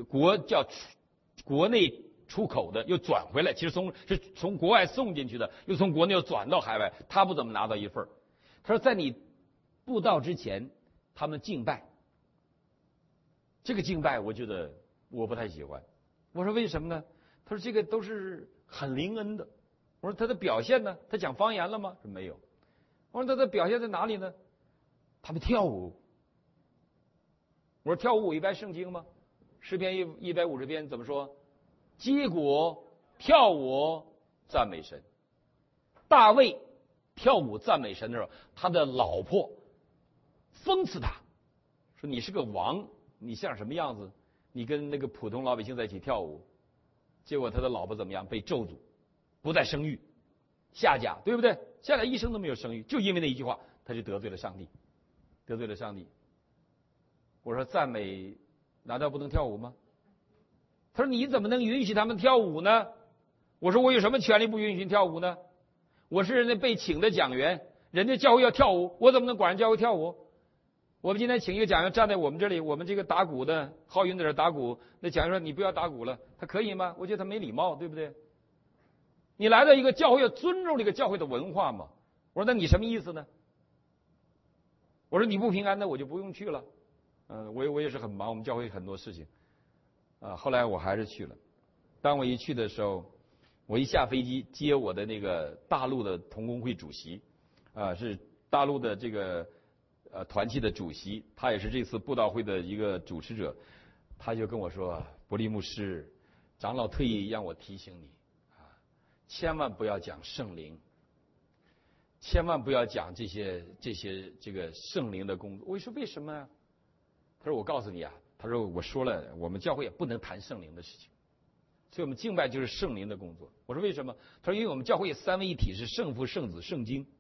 国内出口的，又转回来，其实是从国外送进去的，又从国内又转到海外，他不怎么拿到一份。他说在你布道之前，他们敬拜，这个敬拜我觉得我不太喜欢。我说为什么呢？他说这个都是很灵恩的。我说他的表现呢？他讲方言了吗？说没有。我说他的表现在哪里呢？他们跳舞。我说跳舞违背圣经吗？诗篇150篇怎么说？结果跳舞赞美神。大卫跳舞赞美神的时候，他的老婆讽刺他，说你是个王，你像什么样子？你跟那个普通老百姓在一起跳舞。结果他的老婆怎么样？被咒诅，不再生育，下嫁，对不对？下嫁一生都没有生育，就因为那一句话，他就得罪了上帝，得罪了上帝。我说赞美难道不能跳舞吗？他说你怎么能允许他们跳舞呢？我说我有什么权利不允许跳舞呢？我是人家被请的讲员，人家教会要跳舞，我怎么能管人教会跳舞？我们今天请一个讲员站在我们这里，我们这个打鼓的浩云在这打鼓，那讲员说你不要打鼓了，他可以吗？我觉得他没礼貌，对不对？你来到一个教会要尊重这个教会的文化嘛。我说那你什么意思呢？我说你不平安，那我就不用去了。我也是很忙，我们教会很多事情。后来我还是去了。当我一去的时候，我一下飞机接我的那个大陆的同工会主席，是大陆的这个团契的主席，他也是这次布道会的一个主持者。他就跟我说：“伯利牧师，长老特意让我提醒你千万不要讲圣灵，千万不要讲这个圣灵的工作。”我说为什么呀？他说我告诉你啊，他说我说了，我们教会也不能谈圣灵的事情，所以我们敬拜就是圣灵的工作。我说为什么？他说因为我们教会三位一体是圣父、圣子、圣经。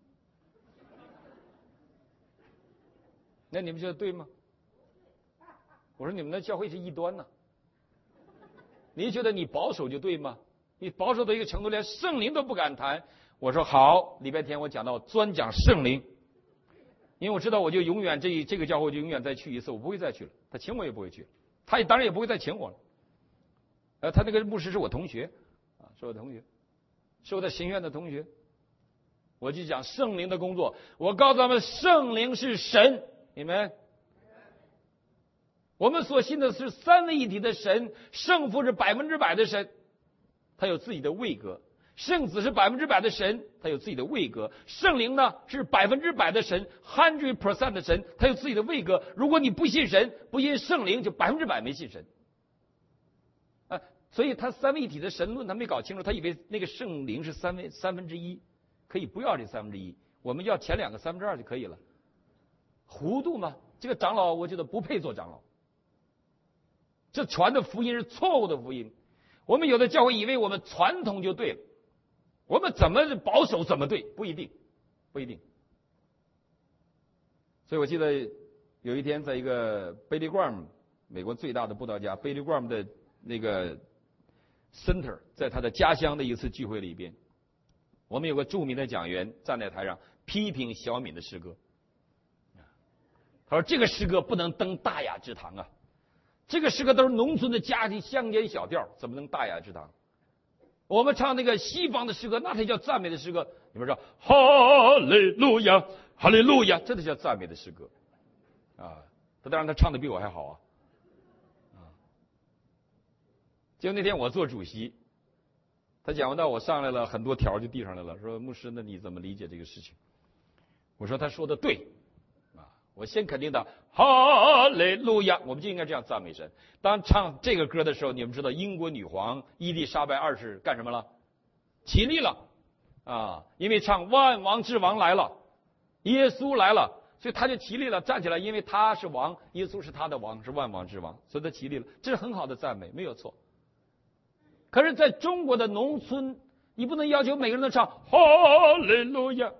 那你们觉得对吗？我说你们的教会是异端呢。你觉得你保守就对吗？你保守到一个程度，连圣灵都不敢谈。我说好，礼拜天我讲到专讲圣灵，因为我知道我就永远这个教会就永远再去一次，我不会再去了。他请我也不会去，他也当然也不会再请我了。他那个牧师是我同学是我同学，是我的神院的同学。我就讲圣灵的工作，我告诉他们圣灵是神，你们。我们所信的是三位一体的神，圣父是100%的神，他有自己的位格；圣子是100%的神，他有自己的位格；圣灵呢是100%的神 ，100% 的神，他有自己的位格。如果你不信神，不信圣灵，就100%没信神。所以他三位一体的神论他没搞清楚，他以为那个圣灵是1/3，可以不要这1/3，我们要前2个2/3就可以了。糊涂吗？这个长老我觉得不配做长老。这传的福音是错误的福音。我们有的教会以为我们传统就对了，我们怎么保守怎么对，不一定，不一定。所以我记得有一天在一个 Billy Graham 美国最大的布道家 Billy Graham 的那个 center， 在他的家乡的一次聚会里边，我们有个著名的讲员站在台上批评小敏的诗歌。他说这个诗歌不能登大雅之堂啊，这个诗歌都是农村的家庭乡间小调，怎么能大雅之堂？我们唱那个西方的诗歌，那才叫赞美的诗歌。你们说哈利路亚，哈利路亚，这才叫赞美的诗歌他当然他唱的比我还好结果那天我做主席，他讲完到我上来了，很多条就递上来了，说牧师，那你怎么理解这个事情？我说他说的对我先肯定的哈利路亚，我们就应该这样赞美神。当唱这个歌的时候，你们知道英国女皇伊丽莎白2世干什么了？起立了因为唱万王之王来了，耶稣来了，所以他就起立了，站起来，因为他是王，耶稣是他的王，是万王之王，所以他起立了，这是很好的赞美，没有错。可是在中国的农村，你不能要求每个人都唱哈利路亚，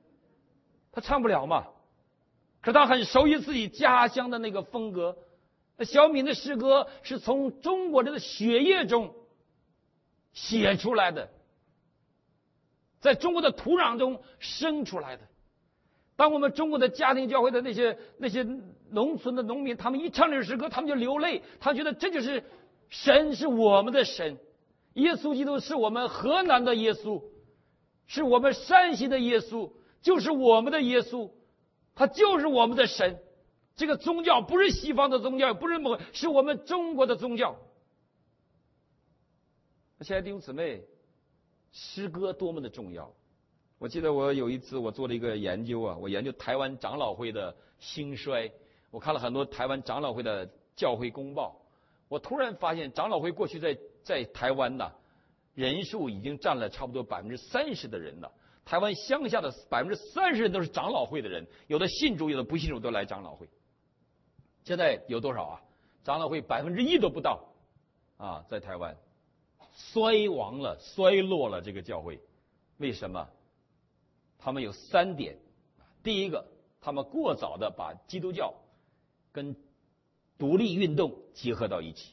他唱不了嘛。可他很熟悉自己家乡的那个风格， 小敏的诗歌是从中国人的血液中写出来的，在中国的土壤中生出来的。当我们中国的家庭教会的那些农村的农民，他们一唱这首诗歌，他们就流泪，他们觉得这就是神，是我们的神，耶稣基督是我们河南的耶稣，是我们山西的耶稣，就是我们的耶稣，他就是我们的神。这个宗教不是西方的宗教，不是是我们中国的宗教。亲爱的弟兄姊妹，诗歌多么的重要！我记得我有一次我做了一个研究啊，我研究台湾长老会的兴衰，我看了很多台湾长老会的教会公报，我突然发现长老会过去在台湾呐，人数已经占了差不多30%的人了。台湾乡下的30%人都是长老会的人，有的信主，有的不信主都来长老会。现在有多少啊？长老会1%都不到啊，在台湾衰亡了、衰落了这个教会。为什么？他们有3点。第一个，他们过早的把基督教跟独立运动结合到一起，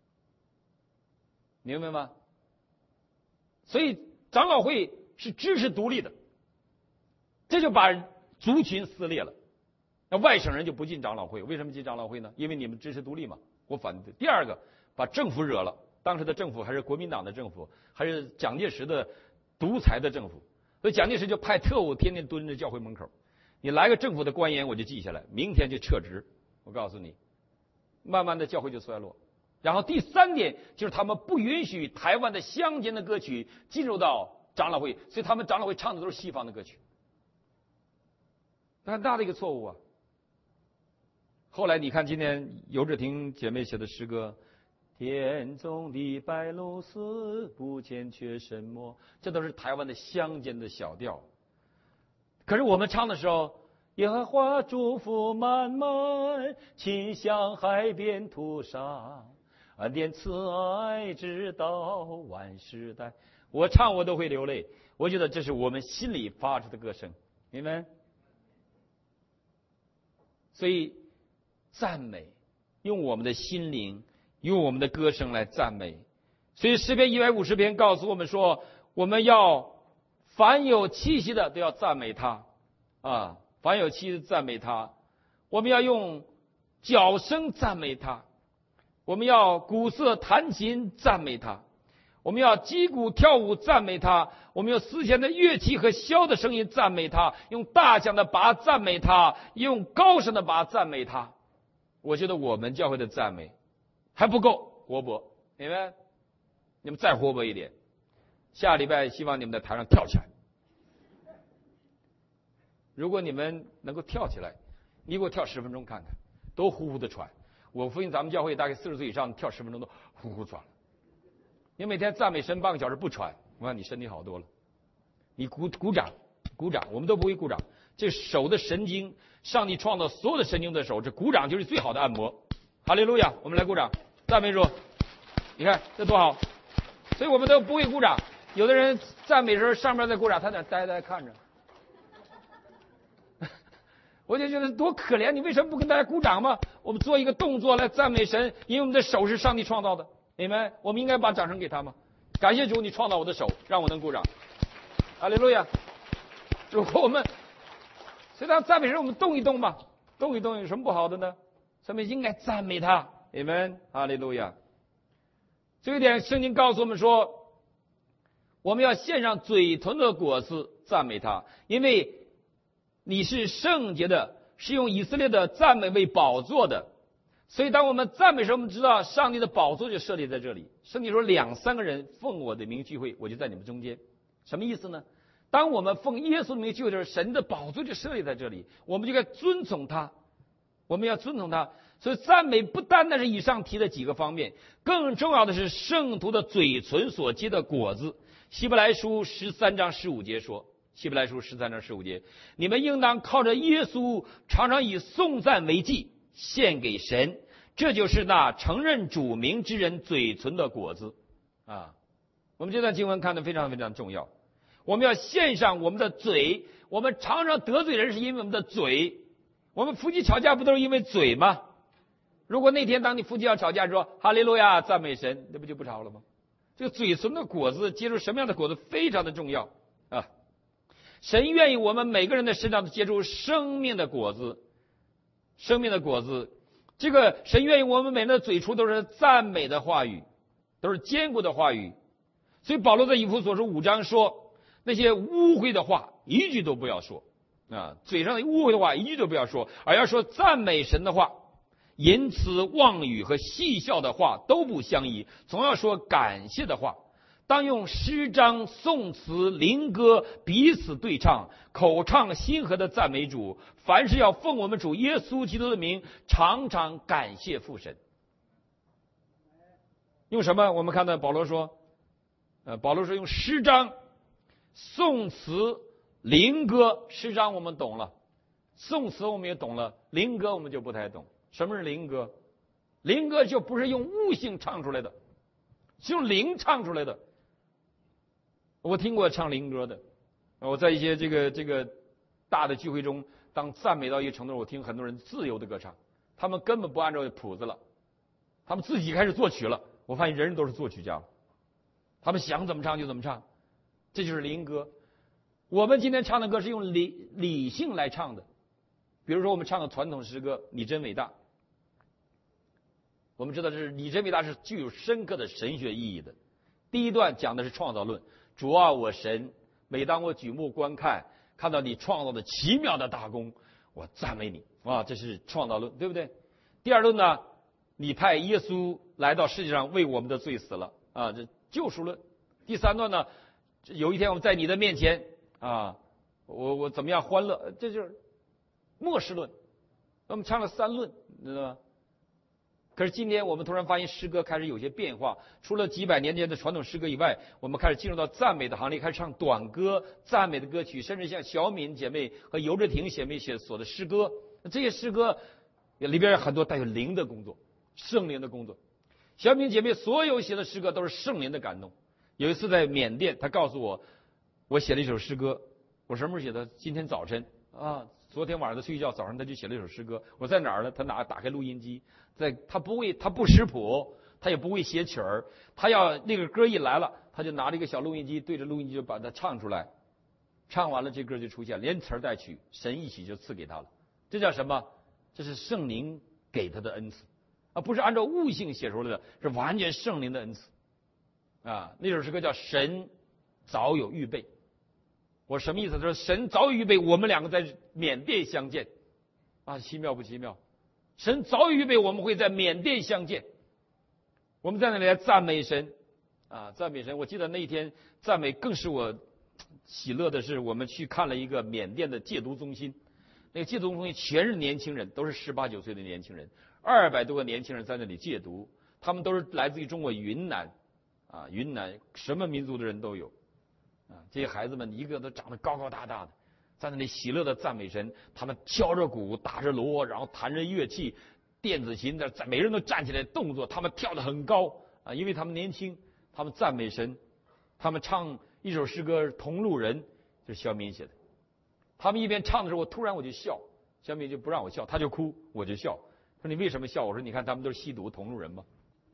明白吗？所以长老会是支持独立的，这就把族群撕裂了。那外省人就不进长老会，为什么进长老会呢？因为你们支持独立嘛，我反对。第二个，把政府惹了，当时的政府还是国民党的政府，还是蒋介石的独裁的政府，所以蒋介石就派特务天天蹲着教会门口，你来个政府的官员我就记下来，明天就撤职。我告诉你，慢慢的教会就衰落。然后第3点就是他们不允许台湾的乡间的歌曲进入到长老会，所以他们长老会唱的都是西方的歌曲，那很大的一个错误啊。后来你看今天尤志婷姐妹写的诗歌，田中的白鹭鸶不见缺什么，这都是台湾的乡间的小调。可是我们唱的时候，耶和华祝福满满，亲像海边土上，恩典慈爱直到万世代。我唱我都会流泪，我觉得这是我们心里发出的歌声，明白？所以赞美，用我们的心灵，用我们的歌声来赞美。所以诗篇150篇告诉我们说，我们要凡有气息的都要赞美他啊，凡有气息的赞美他。我们要用角声赞美他，我们要鼓瑟弹琴赞美他，我们要击鼓跳舞赞美他，我们用丝弦的乐器和箫的声音赞美他，用大响的拔赞美他，用高声的拔赞美他。我觉得我们教会的赞美还不够活泼，明白？你们再活泼一点，下礼拜希望你们在台上跳起来。如果你们能够跳起来，你给我跳10分钟看看，都呼呼的喘。我发现咱们教会大概40岁以上跳10分钟都呼呼喘了。你每天赞美神半个小时不喘，我看你身体好多了。你鼓掌，我们都不会鼓掌。这手的神经，上帝创造所有的神经的手，这鼓掌就是最好的按摩。哈利路亚，我们来鼓掌，赞美主。你看这多好，所以我们都不会鼓掌。有的人赞美时候上面在鼓掌，他在呆呆看着。我就觉得多可怜，你为什么不跟大家鼓掌吗？我们做一个动作来赞美神，因为我们的手是上帝创造的，明白？我们应该把掌声给他吗？感谢主，你创造我的手，让我能鼓掌。哈利路亚。如果我们所以当赞美时我们动一动吧，动一动有什么不好的呢？咱们应该赞美他，阿们，哈利路亚。这一点圣经告诉我们说，我们要献上嘴唇的果子赞美他，因为你是圣洁的，是用以色列的赞美为宝座的。所以当我们赞美时，我们知道上帝的宝座就设立在这里。圣经说2、3个人奉我的名聚会，我就在你们中间。什么意思呢？当我们奉耶稣的名聚会的时候，神的宝座就设立在这里，我们就该尊崇他，我们要尊崇他。所以赞美不单单是以上提的几个方面，更重要的是圣徒的嘴唇所结的果子。希伯来书13章15节说，希伯来书13章15节，你们应当靠着耶稣，常常以颂赞为祭，献给神，这就是那承认主名之人嘴唇的果子啊。我们这段经文看得非常非常重要。我们要献上我们的嘴，我们常常得罪人是因为我们的嘴，我们夫妻吵架不都是因为嘴吗？ 如果那天当你夫妻要吵架说哈利路亚赞美神，那不就不吵了吗？这个嘴唇的果子结出什么样的果子非常的重要啊！神愿意我们每个人的身上都结出生命的果子，生命的果子。这个神愿意我们每个人的嘴唇都是赞美的话语，都是坚固的话语。所以保罗在以弗所书5章说，那些污秽的话一句都不要说啊，嘴上的污秽的话一句都不要说，而要说赞美神的话。淫词妄语和戏笑的话都不相宜，总要说感谢的话。当用诗章、颂词、灵歌彼此对唱，口唱心和的赞美主。凡事要奉我们主耶稣基督的名，常常感谢父神。用什么？我们看到保罗说，保罗说用诗章、颂词、灵歌。诗章我们懂了，颂词我们也懂了，灵歌我们就不太懂。什么是灵歌？灵歌就不是用悟性唱出来的，是用灵唱出来的。我听过唱灵歌的，我在一些这个大的聚会中，当赞美到一个程度，我听很多人自由的歌唱，他们根本不按照谱子了，他们自己开始作曲了。我发现人人都是作曲家了，他们想怎么唱就怎么唱，这就是灵歌。我们今天唱的歌是用理性来唱的，比如说我们唱的传统诗歌《你真伟大》。我们知道你真伟大是具有深刻的神学意义的。第一段讲的是创造论，主啊我神，每当我举目观看，看到你创造的奇妙的大功，我赞美你啊，这是创造论，对不对？第二论呢，你派耶稣来到世界上为我们的罪死了啊，这救赎论。第三段呢，有一天我们在你的面前啊，我怎么样欢乐，这就是末世论。我们唱了3论，你知道吗？可是今天我们突然发现诗歌开始有些变化，除了几百年前的传统诗歌以外，我们开始进入到赞美的行列，开始唱短歌、赞美的歌曲，甚至像小敏姐妹和尤志婷姐妹写所的诗歌，这些诗歌里边很多带有灵的工作，圣灵的工作。小敏姐妹所有写的诗歌都是圣灵的感动。有一次在缅甸，她告诉我，我写了一首诗歌。我什么时候写的？今天早晨啊，昨天晚上她睡觉，早上她就写了一首诗歌。我在哪儿呢？她打开录音机。他不识谱，他也不会写曲儿，他要那个歌一来了，他就拿了一个小录音机，对着录音机就把它唱出来，唱完了这歌就出现，连词带曲，神一起就赐给他了。这叫什么？这是圣灵给他的恩赐啊，不是按照悟性写出来的，是完全圣灵的恩赐啊。那首诗歌叫神早有预备。我什么意思？就是神早有预备，我们两个在缅甸相见啊，奇妙不奇妙？神早已预备，我们会在缅甸相见。我们在那里来赞美神啊，赞美神。我记得那一天赞美更是我喜乐的是，我们去看了一个缅甸的戒毒中心。那个戒毒中心全是年轻人，都是18、19岁的年轻人，200多个年轻人在那里戒毒。他们都是来自于中国云南啊，云南什么民族的人都有啊。这些孩子们一个都长得高高大大的，在那里喜乐的赞美神，他们敲着鼓，打着锣，然后弹着乐器，电子琴，每个人都站起来动作，他们跳得很高啊，因为他们年轻，他们赞美神，他们唱一首诗歌《同路人》，就是小敏写的。他们一边唱的时候，我就笑，小敏就不让我笑，他就哭，我就笑。说你为什么笑？我说你看他们都是吸毒同路人吗？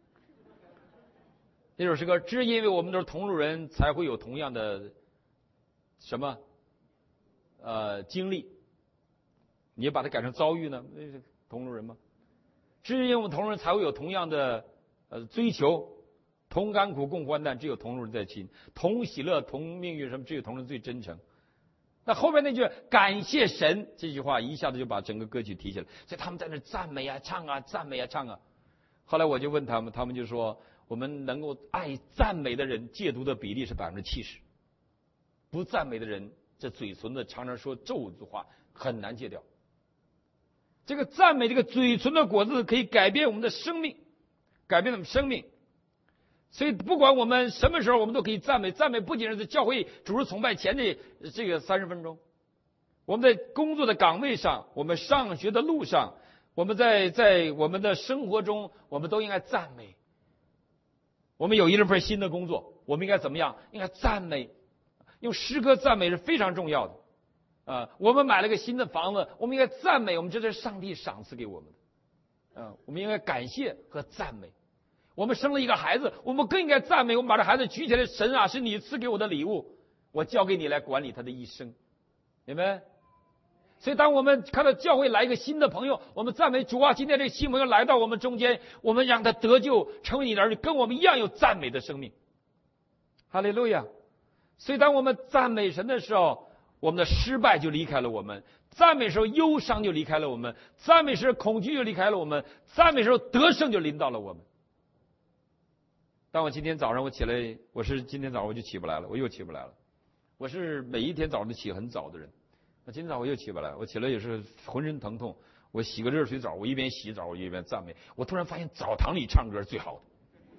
那首诗歌，只因为我们都是同路人，才会有同样的什么？经历，你也把它改成遭遇呢？同路人吗？只因为我们同路人才会有同样的追求，同甘苦共患难，只有同路人在亲，同喜乐同命运，什么只有同路人最真诚。那后面那句感谢神这句话一下子就把整个歌曲提起来，所以他们在那赞美啊唱啊赞美啊唱啊。后来我就问他们，他们就说我们能够爱赞美的人戒毒的比例是70%，不赞美的人这嘴唇的常常说咒诅话很难戒掉。这个赞美这个嘴唇的果子可以改变我们的生命，改变我们生命。所以不管我们什么时候我们都可以赞美，赞美不仅是在教会主日崇拜前的这个30分钟，我们在工作的岗位上，我们上学的路上，我们在我们的生活中，我们都应该赞美。我们有一份新的工作，我们应该怎么样？应该赞美，用诗歌赞美是非常重要的。我们买了个新的房子，我们应该赞美，我们这是上帝赏赐给我们的。 我们应该感谢和赞美。我们生了一个孩子，我们更应该赞美。我们把这孩子举起来，神啊，是你赐给我的礼物，我交给你来管理他的一生，明白？所以当我们看到教会来一个新的朋友，我们赞美主啊，今天这个新朋友来到我们中间，我们让他得救，成为你的儿女，跟我们一样有赞美的生命。哈利路亚！所以当我们赞美神的时候，我们的失败就离开了我们，赞美时候忧伤就离开了我们，赞美时候恐惧就离开了我们，赞美时候得胜就临到了我们。当我今天早上我起来，今天早上我就起不来了，我又起不来了。我是每一天早上都起很早的人，那今天早上我又起不来，我起来也是浑身疼痛。我洗个热水澡，我一边洗澡我一边赞美。我突然发现澡堂里唱歌是最好的。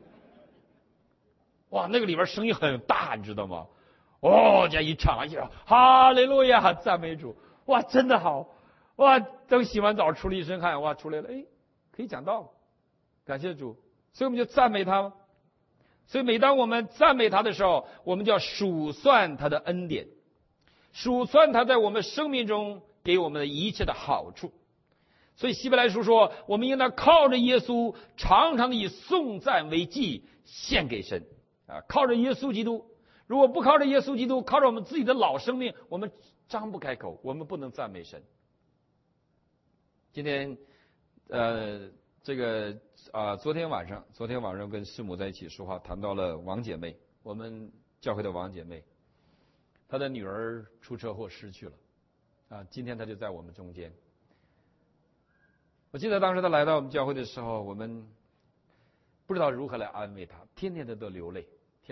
哇，那个里边声音很大，你知道吗？哦，这样一唱，哎呀，哈利路亚，赞美主！哇，真的好！哇，等洗完澡出了一身汗，哇，出来了，哎，可以讲道了，感谢主。所以我们就赞美他。所以每当我们赞美他的时候，我们就要数算他的恩典，数算他在我们生命中给我们的一切的好处。所以希伯来书说，我们应当靠着耶稣，常常的以颂赞为祭献给神啊！靠着耶稣基督。如果不靠着耶稣基督，靠着我们自己的老生命，我们张不开口，我们不能赞美神。今天昨天晚上跟师母在一起说话，谈到了王姐妹，我们教会的王姐妹，她的女儿出车祸失去了，今天她就在我们中间。我记得当时她来到我们教会的时候，我们不知道如何来安慰她，天天都流泪，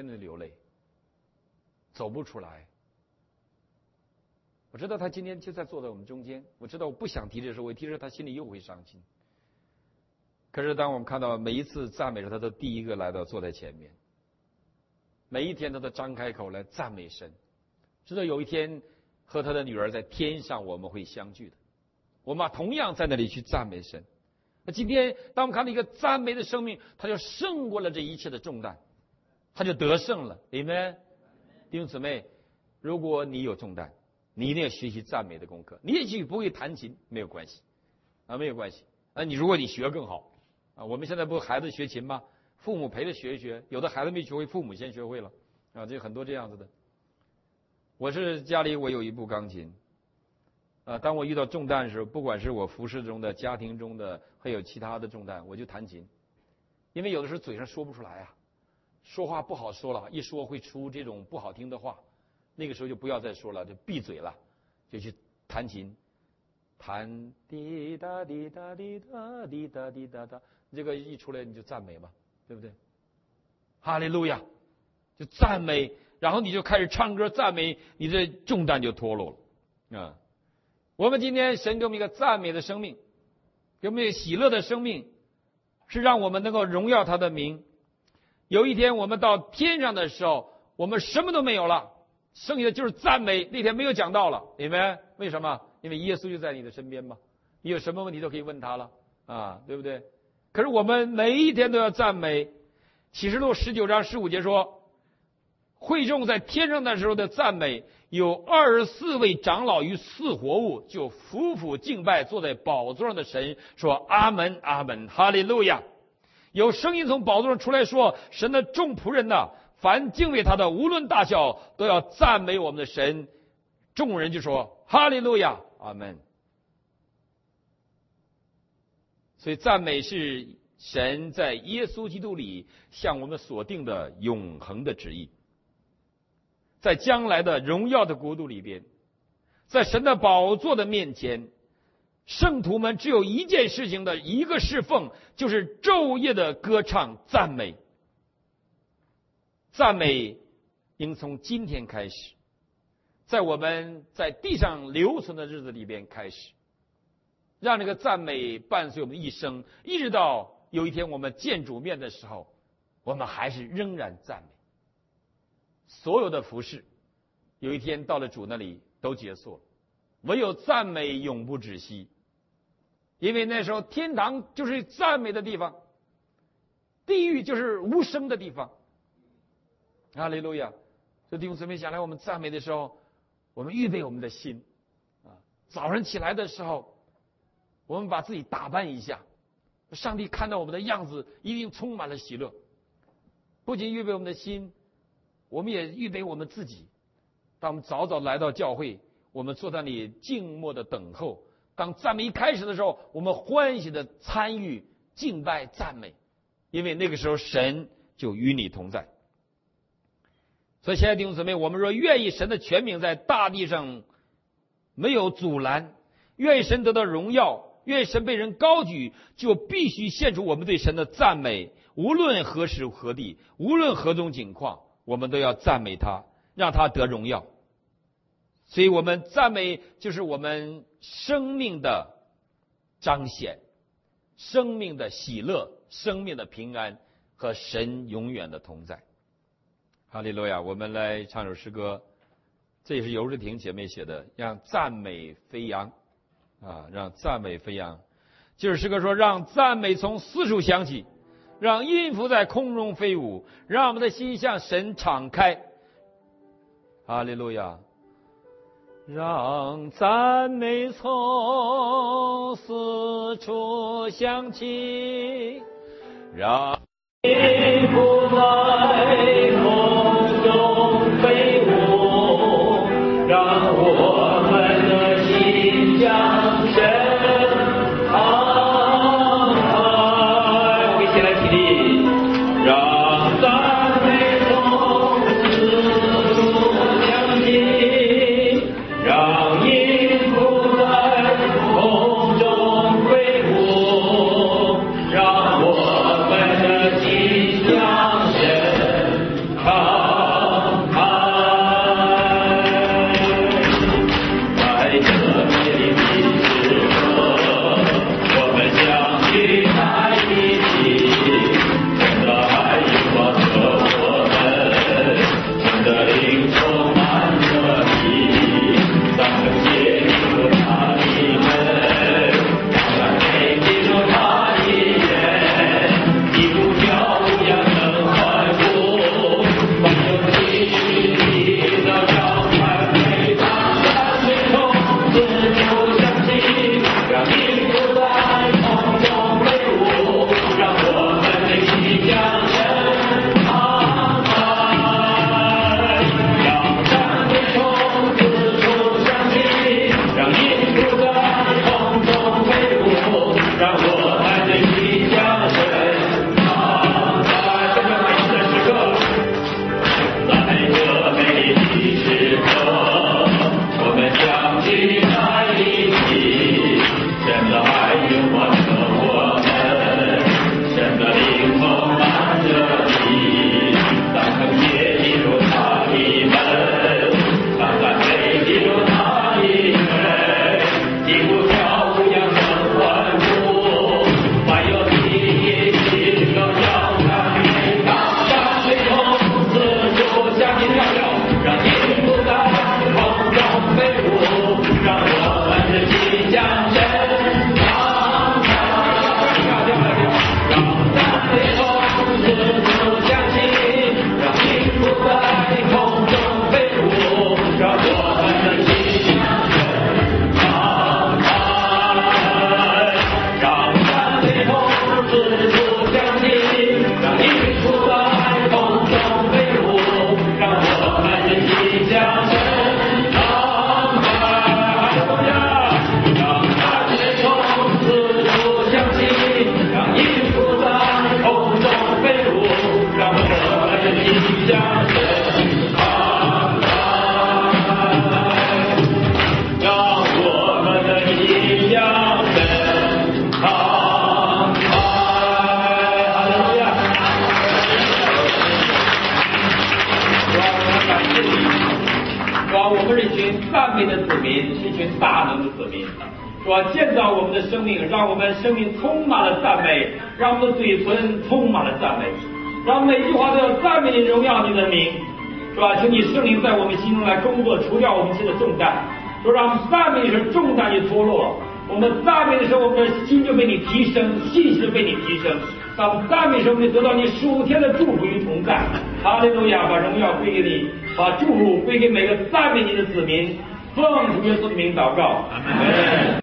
走不出来。我知道她今天就在坐在我们中间，我知道我不想提这事，我一提这她心里又会伤心。可是当我们看到每一次赞美时，他都第一个来到坐在前面，每一天他都张开口来赞美神，知道有一天和他的女儿在天上我们会相聚的，我们同样在那里去赞美神。那今天当我们看到一个赞美的生命，他就胜过了这一切的重担，他就得胜了。Amen。弟兄姊妹，如果你有重担，你一定要学习赞美的功课。你也许不会弹琴，没有关系没有关系。如果你学更好我们现在不孩子学琴吗？父母陪着学一学，有的孩子没学会，父母先学会了这很多这样子的。我是家里我有一部钢琴当我遇到重担的时候，不管是我服侍中的、家庭中的，还有其他的重担，我就弹琴。因为有的时候嘴上说不出来说话不好说了，一说会出这种不好听的话，那个时候就不要再说了，就闭嘴了，就去弹琴，弹滴答滴答滴答滴答滴答答，这个一出来你就赞美嘛，对不对？哈利路亚，就赞美，然后你就开始唱歌赞美，你这重担就脱落了我们今天神给我们一个赞美的生命，给我们一个喜乐的生命，是让我们能够荣耀他的名。有一天我们到天上的时候，我们什么都没有了，剩下的就是赞美。那天没有讲到了，你们为什么？因为耶稣就在你的身边嘛，你有什么问题都可以问他了对不对？可是我们每一天都要赞美。启示录19章15节说，会众在天上的时候的赞美，有24位长老与4活物就俯伏敬拜坐在宝座上的神，说阿门阿门，哈利路亚。有声音从宝座上出来说，神的众仆人呐，凡敬畏他的无论大小，都要赞美我们的神。众人就说哈利路亚阿门。所以赞美是神在耶稣基督里向我们所定的永恒的旨意，在将来的荣耀的国度里边，在神的宝座的面前，圣徒们只有一件事情的一个侍奉，就是昼夜的歌唱赞美。赞美应从今天开始，在我们在地上留存的日子里边开始，让这个赞美伴随我们一生，一直到有一天我们见主面的时候，我们还是仍然赞美。所有的服事有一天到了主那里都结束了，唯有赞美永不止息。因为那时候天堂就是赞美的地方，地狱就是无声的地方。哈利路亚！所以弟兄姊妹，想来我们赞美的时候，我们预备我们的心早上起来的时候，我们把自己打扮一下上帝看到我们的样子，一定充满了喜乐。不仅预备我们的心，我们也预备我们自己。当我们早早来到教会，我们坐在那里静默的等候。当赞美一开始的时候，我们欢喜的参与敬拜赞美，因为那个时候神就与你同在。所以亲爱的弟兄姊妹，我们若愿意神的权柄在大地上没有阻拦，愿意神得到荣耀，愿意神被人高举，就必须献出我们对神的赞美。无论何时何地，无论何种境况，我们都要赞美他，让他得荣耀。所以我们赞美就是我们生命的彰显，生命的喜乐，生命的平安和神永远的同在。哈利路亚！我们来唱首诗歌，这也是尤志婷姐妹写的，让赞美飞扬啊，让赞美飞扬。就是诗歌说，让赞美从四处响起，让音符在空中飞舞，让我们的心向神敞开。哈利路亚！让赞美从四处响起，让音符在空中飞舞，让我们的心向神敞开。我们一起来起立，让赞美从四处响起，让音符在空中飞舞，让我们的心向神敞开。在这美丽的时刻，我们相聚在一起，神的爱光着我们，神的灵充满着你，咱们接入他的门，咱们进入他的园，一股飘扬的欢呼，万有气息的召唤，每当赞美从四处响起，让音符在空中飞舞，让我们的心向神敞开。让赞美从四处响起，让音符在空中飞舞，让我们的心向神敞开。这个美丽的时刻，在这美丽的时刻，我们相聚在一起，神的爱永远着我们，神的灵充满着你，当圣洁进入他的门，当赞美进入他的园，一股飘扬的欢呼，万有的一起都要赞美他，赞美从四处响起跳跃，让音符在空中飞舞，让我们的心向神敞开。让赞美从四处响起，让音符在空中飞舞，让我们的心向神敞开。让赞美从四处响起，让音符在空中飞舞，让我们的心向神敞开。哈利路亚！让赞美从四处响起，让音符在空中飞舞，让我们的心向神敞开。让我们的心向神敞开。哈利路亚！主啊，我们感谢你。主啊，我们是一群赞美的子民，是一群大能的子民。主啊，建造我们的生命，让我们生命充满了赞美，让我们的嘴唇充满了赞美，让每句话都要赞美你、荣耀你的名。是吧？求你圣灵在我们心中来工作，除掉我们心的重担。说让我们赞美的时候重担就脱落，我们赞美的时候，我们的心就被你提升，信心被你提升。当我们赞美的时候，我们就得到你属天的祝福与同在。哈利路亚！把荣耀归给你，把祝福归给每个赞美你的子民。奉主耶稣的名祷告，阿门。